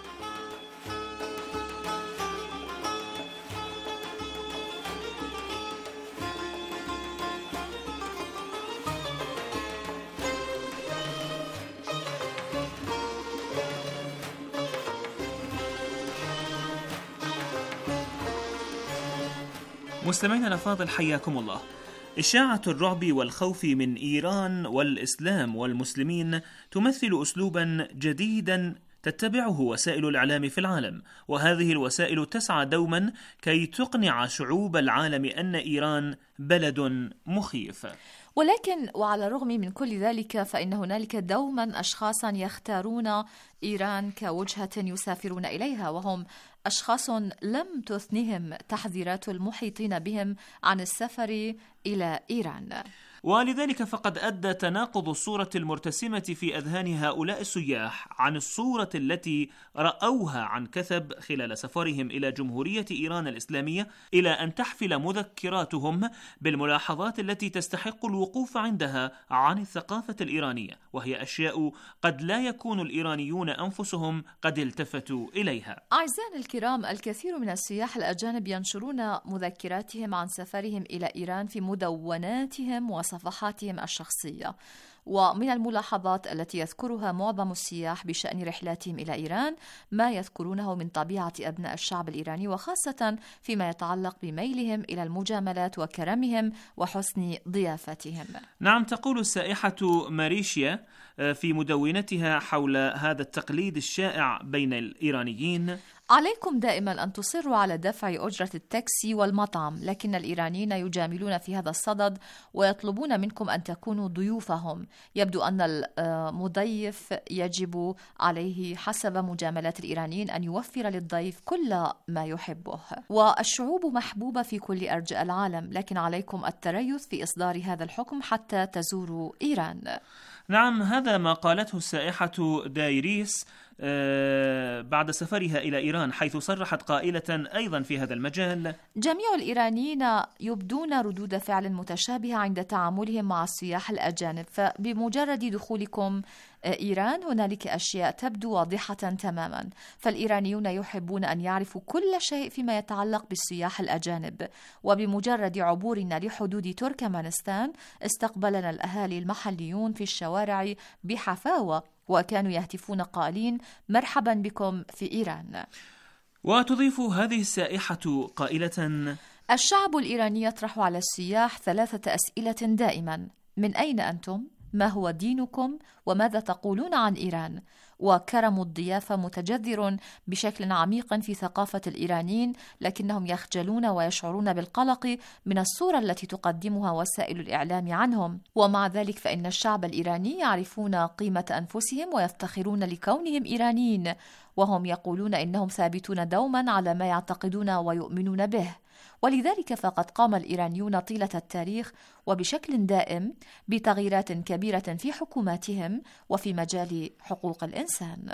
مستمعينا الأفاضل، حياكم الله. إشاعة الرعب والخوف من إيران والإسلام والمسلمين تمثل أسلوبا جديدا تتبعه وسائل الإعلام في العالم، وهذه الوسائل تسعى دوما كي تقنع شعوب العالم أن إيران بلد مخيف. ولكن وعلى الرغم من كل ذلك، فإن هنالك دوما أشخاصا يختارون إيران كوجهة يسافرون إليها، وهم أشخاص لم تثنهم تحذيرات المحيطين بهم عن السفر إلى إيران. ولذلك فقد أدى تناقض الصورة المرتسمة في أذهان هؤلاء السياح عن الصورة التي رأوها عن كثب خلال سفرهم إلى جمهورية إيران الإسلامية، إلى أن تحفل مذكراتهم بالملاحظات التي تستحق الوقوف عندها عن الثقافة الإيرانية، وهي أشياء قد لا يكون الإيرانيون أنفسهم قد التفتوا إليها. أعزائنا الكرام، الكثير من السياح الأجانب ينشرون مذكراتهم عن سفرهم إلى إيران في مدوناتهم وصفحاتهم الشخصية، ومن الملاحظات التي يذكرها معظم السياح بشأن رحلاتهم إلى إيران ما يذكرونه من طبيعة أبناء الشعب الإيراني، وخاصة فيما يتعلق بميلهم إلى المجاملات وكرمهم وحسن ضيافتهم. نعم، تقول السائحة ماريشيا في مدونتها حول هذا التقليد الشائع بين الإيرانيين: عليكم دائما أن تصروا على دفع أجرة التاكسي والمطعم، لكن الإيرانيين يجاملون في هذا الصدد ويطلبون منكم أن تكونوا ضيوفهم. يبدو أن المضيف يجب عليه حسب مجاملات الإيرانيين أن يوفر للضيف كل ما يحبه. والشعوب محبوبة في كل أرجاء العالم، لكن عليكم التريث في إصدار هذا الحكم حتى تزوروا إيران. نعم، هذا ما قالته السائحة دايريس بعد سفرها إلى إيران، حيث صرحت قائلة أيضا في هذا المجال: جميع الإيرانيين يبدون ردود فعل متشابهة عند تعاملهم مع السياح الأجانب، فبمجرد دخولكم إيران هنالك أشياء تبدو واضحة تماما. فالإيرانيون يحبون أن يعرفوا كل شيء فيما يتعلق بالسياح الأجانب، وبمجرد عبورنا لحدود تركمانستان استقبلنا الأهالي المحليون في الشوارع بحفاوة، وكانوا يهتفون قائلين: مرحبا بكم في إيران. وتضيف هذه السائحة قائلة: الشعب الإيراني يطرح على السياح 3 أسئلة دائما: من أين أنتم؟ ما هو دينكم؟ وماذا تقولون عن إيران؟ وكرم الضيافة متجذر بشكل عميق في ثقافة الإيرانيين، لكنهم يخجلون ويشعرون بالقلق من الصورة التي تقدمها وسائل الإعلام عنهم. ومع ذلك فإن الشعب الإيراني يعرفون قيمة أنفسهم ويفتخرون لكونهم إيرانيين، وهم يقولون إنهم ثابتون دوما على ما يعتقدون ويؤمنون به. ولذلك فقد قام الإيرانيون طيلة التاريخ وبشكل دائم بتغييرات كبيرة في حكوماتهم وفي مجال حقوق الإنسان.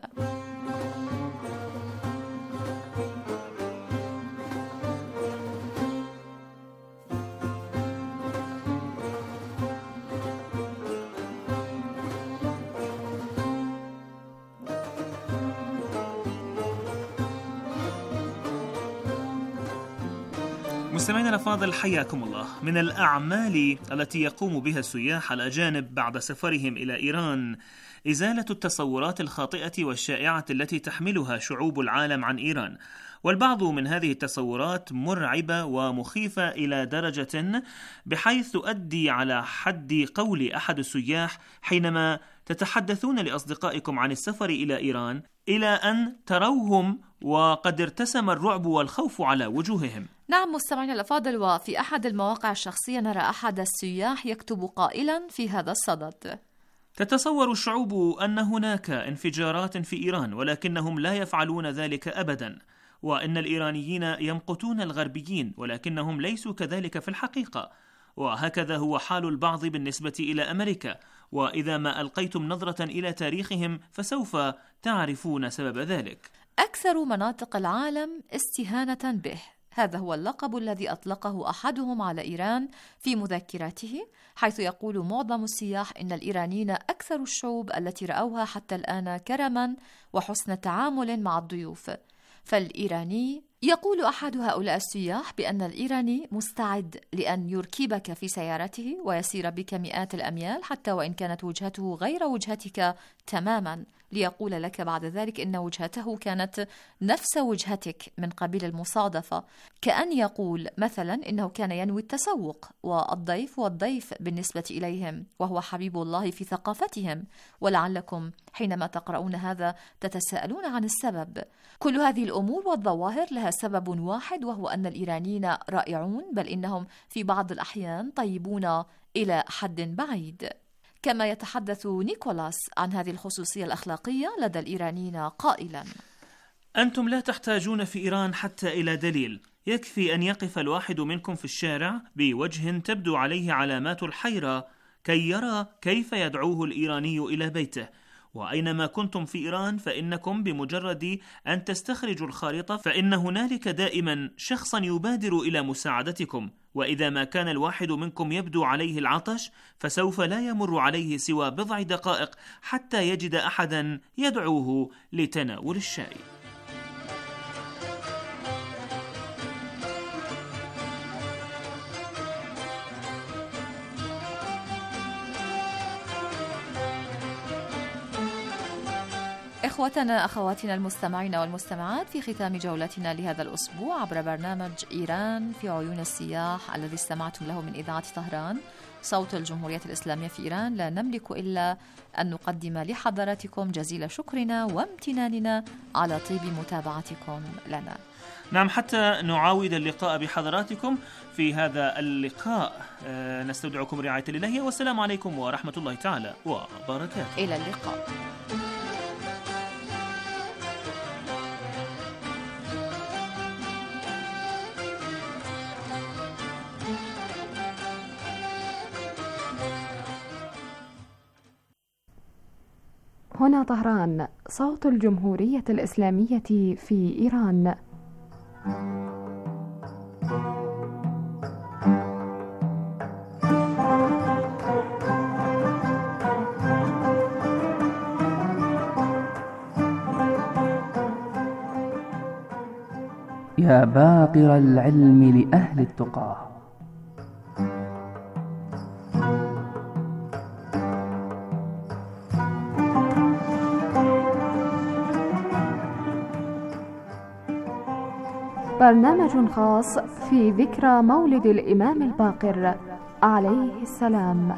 مستمعينا الأفاضل حياكم الله. من الأعمال التي يقوم بها السياح الأجانب بعد سفرهم إلى إيران إزالة التصورات الخاطئة والشائعة التي تحملها شعوب العالم عن إيران، والبعض من هذه التصورات مرعبة ومخيفة إلى درجة بحيث تؤدي على حد قول أحد السياح حينما تتحدثون لأصدقائكم عن السفر إلى إيران إلى أن تروهم وقد ارتسم الرعب والخوف على وجوههم. نعم مستمعينا الأفاضل، وفي أحد المواقع الشخصية نرى أحد السياح يكتب قائلا في هذا الصدد: تتصور الشعوب أن هناك انفجارات في إيران ولكنهم لا يفعلون ذلك أبدا، وأن الإيرانيين يمقتون الغربيين ولكنهم ليسوا كذلك في الحقيقة، وهكذا هو حال البعض بالنسبة إلى أمريكا، وإذا ما ألقيتم نظرة إلى تاريخهم فسوف تعرفون سبب ذلك. أكثر مناطق العالم استهانة به، هذا هو اللقب الذي أطلقه أحدهم على إيران في مذكراته، حيث يقول معظم السياح إن الإيرانيين أكثر الشعوب التي رأوها حتى الآن كرما وحسن تعامل مع الضيوف. فالإيراني، يقول أحد هؤلاء السياح بأن الإيراني مستعد لأن يركبك في سيارته ويسير بك مئات الأميال حتى وإن كانت وجهته غير وجهتك تماما، ليقول لك بعد ذلك إن وجهته كانت نفس وجهتك من قبيل المصادفة، كأن يقول مثلا إنه كان ينوي التسوق، والضيف والضيف بالنسبة إليهم وهو حبيب الله في ثقافتهم. ولعلكم حينما تقرؤون هذا تتساءلون عن السبب. كل هذه الأمور والظواهر لها سبب واحد، وهو أن الإيرانيين رائعون، بل إنهم في بعض الأحيان طيبون إلى حد بعيد. كما يتحدث نيكولاس عن هذه الخصوصية الأخلاقية لدى الإيرانيين قائلا: أنتم لا تحتاجون في إيران حتى إلى دليل، يكفي أن يقف الواحد منكم في الشارع بوجه تبدو عليه علامات الحيرة كي يرى كيف يدعوه الإيراني إلى بيته. وأينما كنتم في إيران فإنكم بمجرد أن تستخرجوا الخارطة فإن هنالك دائما شخصا يبادر إلى مساعدتكم، وإذا ما كان الواحد منكم يبدو عليه العطش فسوف لا يمر عليه سوى بضع دقائق حتى يجد أحدا يدعوه لتناول الشاي. إخوتنا أخواتنا المستمعين والمستمعات، في ختام جولتنا لهذا الأسبوع عبر برنامج إيران في عيون السياح الذي استمعتم له من إذاعة طهران صوت الجمهورية الإسلامية في إيران، لا نملك إلا أن نقدم لحضراتكم جزيل شكرنا وامتناننا على طيب متابعتكم لنا. نعم، حتى نعاود اللقاء بحضراتكم في هذا اللقاء نستودعكم رعاية الله، والسلام عليكم ورحمة الله تعالى وبركاته. إلى اللقاء. هنا طهران، صوت الجمهورية الإسلامية في إيران. يا باقر العلم لأهل التقى، برنامج خاص في ذكرى مولد الإمام الباقر عليه السلام.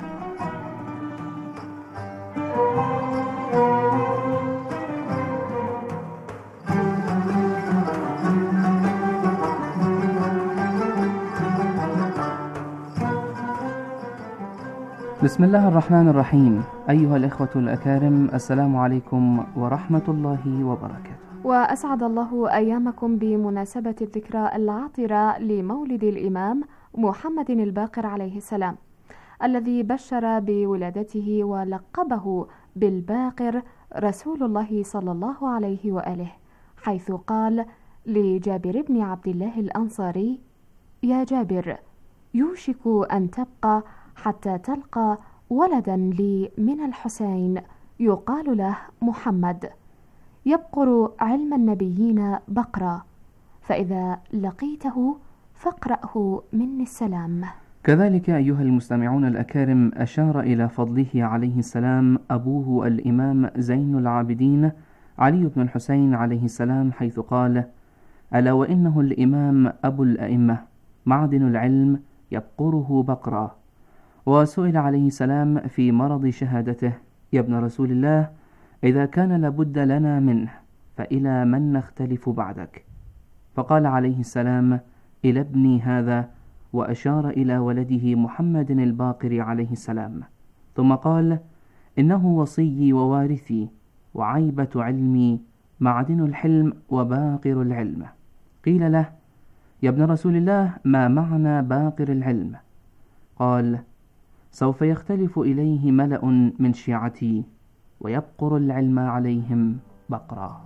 بسم الله الرحمن الرحيم. أيها الإخوة الأكارم، السلام عليكم ورحمة الله وبركاته، وأسعد الله أيامكم بمناسبة الذكرى العاطرة لمولد الإمام محمد الباقر عليه السلام، الذي بشر بولادته ولقبه بالباقر رسول الله صلى الله عليه وآله، حيث قال لجابر بن عبد الله الأنصاري: يا جابر، يوشك أن تبقى حتى تلقى ولدا لي من الحسين يقال له محمد، يبقر علم النبيين بقرا، فإذا لقيته فاقرأه مني السلام. كذلك أيها المستمعون الأكارم أشار إلى فضله عليه السلام أبوه الإمام زين العابدين علي بن الحسين عليه السلام، حيث قال: ألا وإنه الإمام أبو الأئمة، معدن العلم يبقره بقرا. وسئل عليه السلام في مرض شهادته: يا ابن رسول الله، إذا كان لابد لنا منه فإلى من نختلف بعدك؟ فقال عليه السلام: إلى ابني هذا، وأشار إلى ولده محمد الباقر عليه السلام. ثم قال: إنه وصيي ووارثي وعيبة علمي، معدن الحلم وباقر العلم. قيل له: يا ابن رسول الله، ما معنى باقر العلم؟ قال: سوف يختلف إليه ملأ من شيعتي ويبقر العلم عليهم بقرا.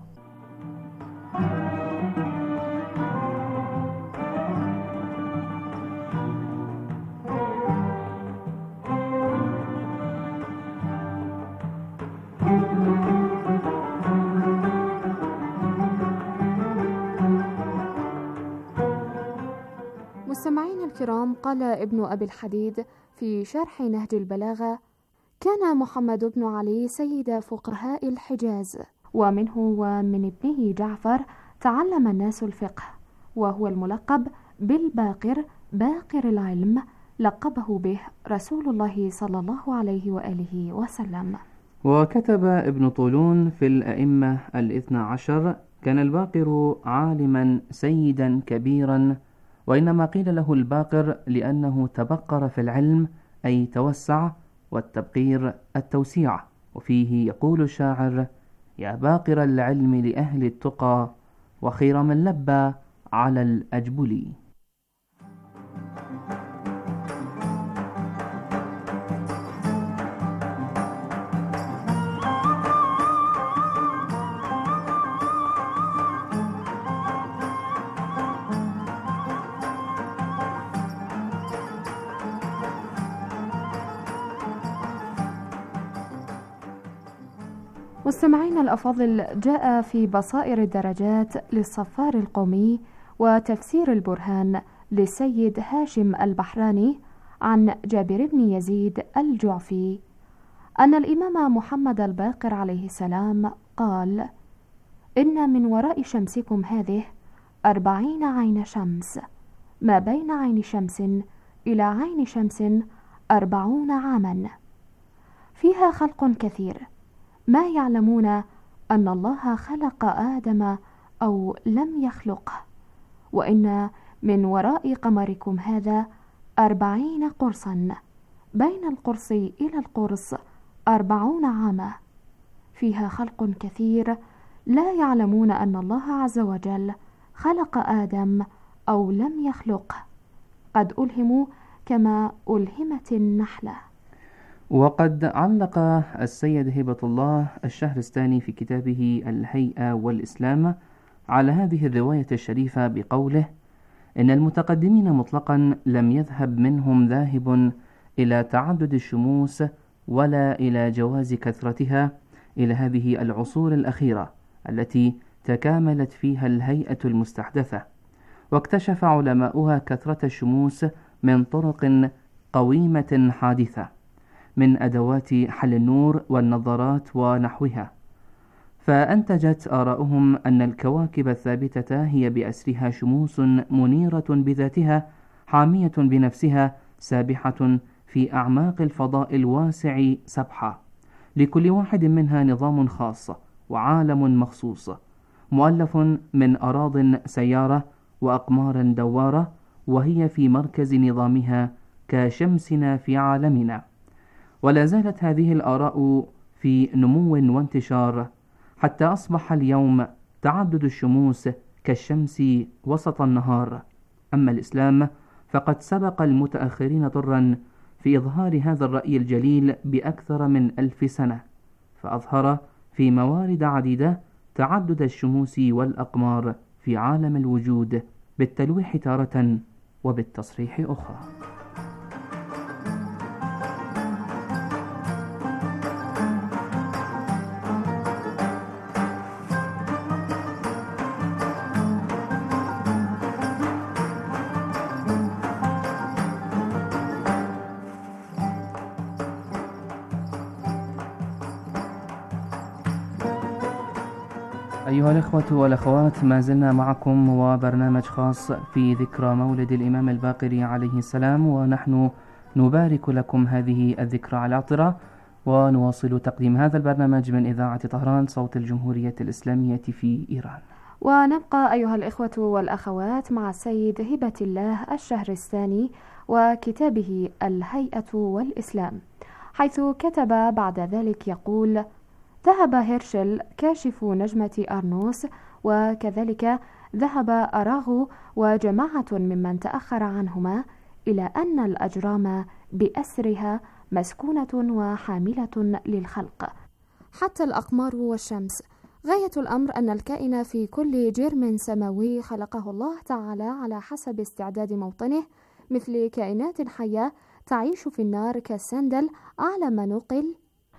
مستمعين الكرام، قال ابن أبي الحديد في شرح نهج البلاغة: كان محمد بن علي سيد فقهاء الحجاز، ومنه ومن ابنه جعفر تعلم الناس الفقه، وهو الملقب بالباقر، باقر العلم، لقبه به رسول الله صلى الله عليه وآله وسلم. وكتب ابن طولون في الأئمة الاثنى عشر: كان الباقر عالما سيدا كبيرا، وإنما قيل له الباقر لأنه تبقر في العلم، أي توسع، والتبقير التوسيع. وفيه يقول الشاعر: يا باقر العلم لأهل التقى، وخير من لبى على الأجبل. مستمعينا الأفاضل، جاء في بصائر الدرجات للصفار القومي وتفسير البرهان للسيد هاشم البحراني عن جابر بن يزيد الجعفي أن الإمام محمد الباقر عليه السلام قال: إن من وراء شمسكم هذه 40 عين شمس، ما بين عين شمس إلى عين شمس 40 عاما، فيها خلق كثير، ما يعلمون أن الله خلق آدم أو لم يخلقه، وإن من وراء قمركم هذا 40 قرصا، بين القرص إلى القرص 40 عاما، فيها خلق كثير، لا يعلمون أن الله عز وجل خلق آدم أو لم يخلقه، قد ألهموا كما ألهمت النحلة. وقد علق السيد هبة الله الشهرستاني في كتابه الهيئة والإسلام على هذه الرواية الشريفة بقوله: إن المتقدمين مطلقا لم يذهب منهم ذاهب إلى تعدد الشموس ولا إلى جواز كثرتها إلى هذه العصور الأخيرة التي تكاملت فيها الهيئة المستحدثة، واكتشف علماؤها كثرة الشموس من طرق قويمة حادثة، من أدوات حل النور والنظارات ونحوها، فأنتجت آراؤهم أن الكواكب الثابتة هي بأسرها شموس منيرة بذاتها، حامية بنفسها، سابحة في أعماق الفضاء الواسع سبحة، لكل واحد منها نظام خاص وعالم مخصوص، مؤلف من أراض سيارة وأقمار دوارة، وهي في مركز نظامها كشمسنا في عالمنا. ولا زالت هذه الآراء في نمو وانتشار حتى أصبح اليوم تعدد الشموس كالشمس وسط النهار. أما الإسلام فقد سبق المتأخرين طرا في إظهار هذا الرأي الجليل بأكثر من 1000 سنة، فأظهر في موارد عديدة تعدد الشموس والأقمار في عالم الوجود بالتلويح تارة وبالتصريح أخرى. أيها الإخوة والأخوات، ما زلنا معكم وبرنامج خاص في ذكرى مولد الإمام الباقر عليه السلام، ونحن نبارك لكم هذه الذكرى العطرة، ونواصل تقديم هذا البرنامج من إذاعة طهران صوت الجمهورية الإسلامية في إيران. ونبقى أيها الإخوة والأخوات مع السيد هبة الله الشهرستاني وكتابه الهيئة والإسلام، حيث كتب بعد ذلك يقول: ذهب هيرشل كاشف نجمة أرنوس، وكذلك ذهب أراغو وجماعة ممن تأخر عنهما، إلى أن الأجرام بأسرها مسكونة وحاملة للخلق، حتى الأقمار والشمس. غاية الأمر أن الكائن في كل جرم سماوي خلقه الله تعالى على حسب استعداد موطنه، مثل كائنات حية تعيش في النار كالسندل على ما نقل،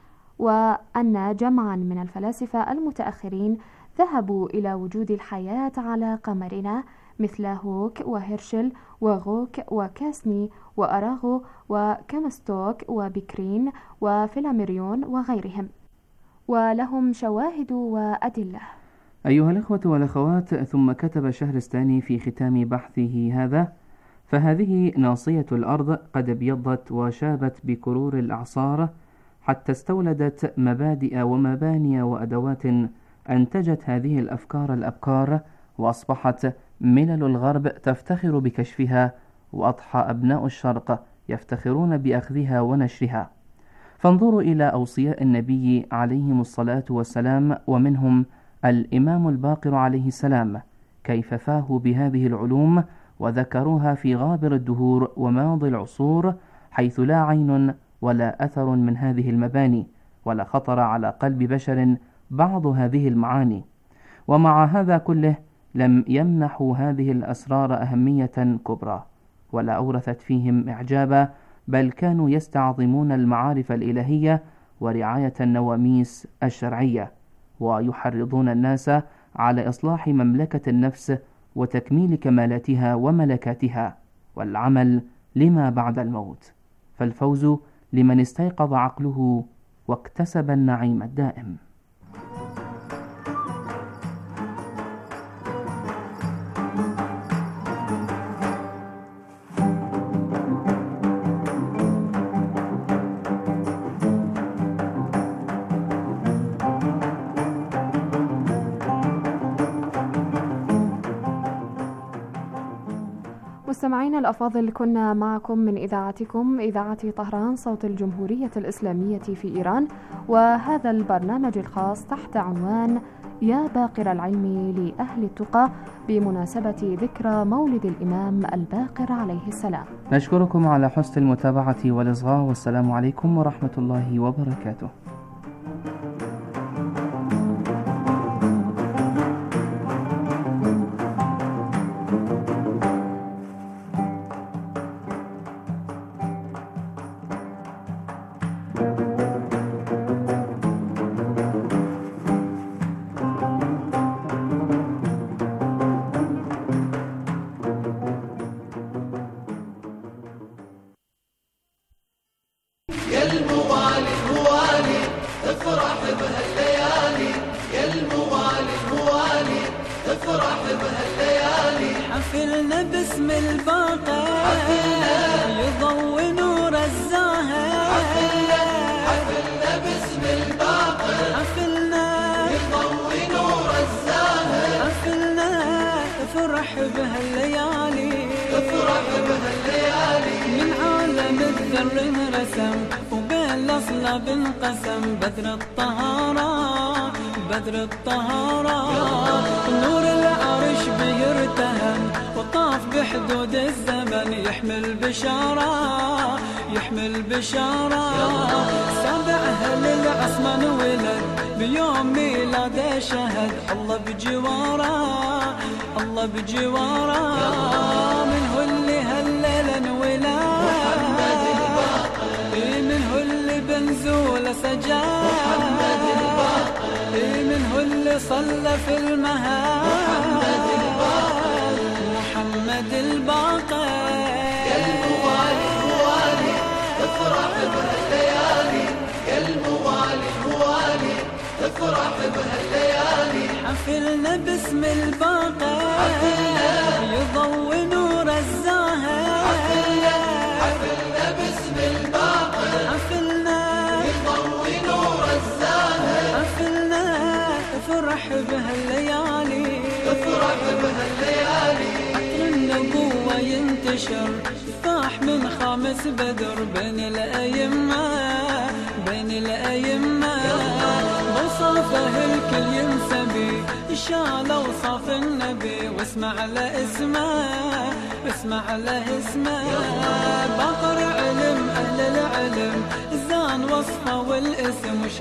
وأن جمعا من الفلاسفة المتأخرين ذهبوا إلى وجود الحياة على قمرنا، مثل هوك وهيرشل وغوك وكاسني وأراغو وكامستوك وبكرين وفلاميريون وغيرهم، ولهم شواهد وأدلة. أيها الأخوة والأخوات، ثم كتب شهرستاني في ختام بحثه هذا: فهذه ناصية الأرض قد ابيضت وشابت بكرور الأعصار، حتى استولدت مبادئ ومباني وأدوات أنتجت هذه الأفكار الأبكار، وأصبحت ملل الغرب تفتخر بكشفها، وأضحى أبناء الشرق يفتخرون بأخذها ونشرها. فانظروا إلى أوصياء النبي عليهم الصلاة والسلام، ومنهم الإمام الباقر عليه السلام، كيف فاهوا بهذه العلوم وذكروها في غابر الدهور وماضي العصور، حيث لا عين ولا أثر من هذه المباني، ولا خطر على قلب بشر بعض هذه المعاني. ومع هذا كله لم يمنحوا هذه الأسرار أهمية كبرى، ولا أورثت فيهم إعجابا، بل كانوا يستعظمون المعارف الإلهية ورعاية النواميس الشرعية، ويحرضون الناس على إصلاح مملكة النفس وتكميل كمالاتها وملكاتها، والعمل لما بعد الموت، فالفوز لمن استيقظ عقله واكتسب النعيم الدائم. مستمعينا الأفاضل، كنا معكم من إذاعتكم إذاعة طهران صوت الجمهورية الإسلامية في إيران، وهذا البرنامج الخاص تحت عنوان يا باقر العلم لأهل التقى، بمناسبة ذكرى مولد الإمام الباقر عليه السلام. نشكركم على حسن المتابعة والإصغاء، والسلام عليكم ورحمة الله وبركاته. حفلنا باسم الباقر يضوي نور الزاهر، حفلنا باسم الباقر، حفلنا يضوي نور الزاهر، حفلنا افرح بهالليالي، افرح بهالليالي، من عالم الذر انرسم وبين الاصلاب انقسم، بدر الطهارة، بدر الطهارة، نور العرش بيرتهم وطاف بحدود الزمن، يحمل بشارة، يحمل بشارة، سابع أهل العصمن ولد بيوم ميلاده شهد، الله بجواره، الله بجواره، من هو اللي هالليلة انولد، محمد الباقر، من هو اللي بنزول سجاد، محمد الباقر، من هو اللي صلى في المهاد، محمد الباقر، محمد الباقر، يا الموالي الموالي افرح بهالليالي، يا الموالي الموالي افرح بهالليالي، حفلنا باسم الباقر يضوي نور الزاهر. حفلنا باسم الباقر حفلنا يضوي نور الزاهر. حفلنا افرح بهالليالي افرح بهالليالي. عطر النبوة ينتشر فاح من خامس بدر بين الأئمة بين الأئمة. وصافه الكل ينسبي شال وصاف النبي واسمع له اسمه اسمع له اسمه. باقر علم أهل العلم زان وصفه والاسم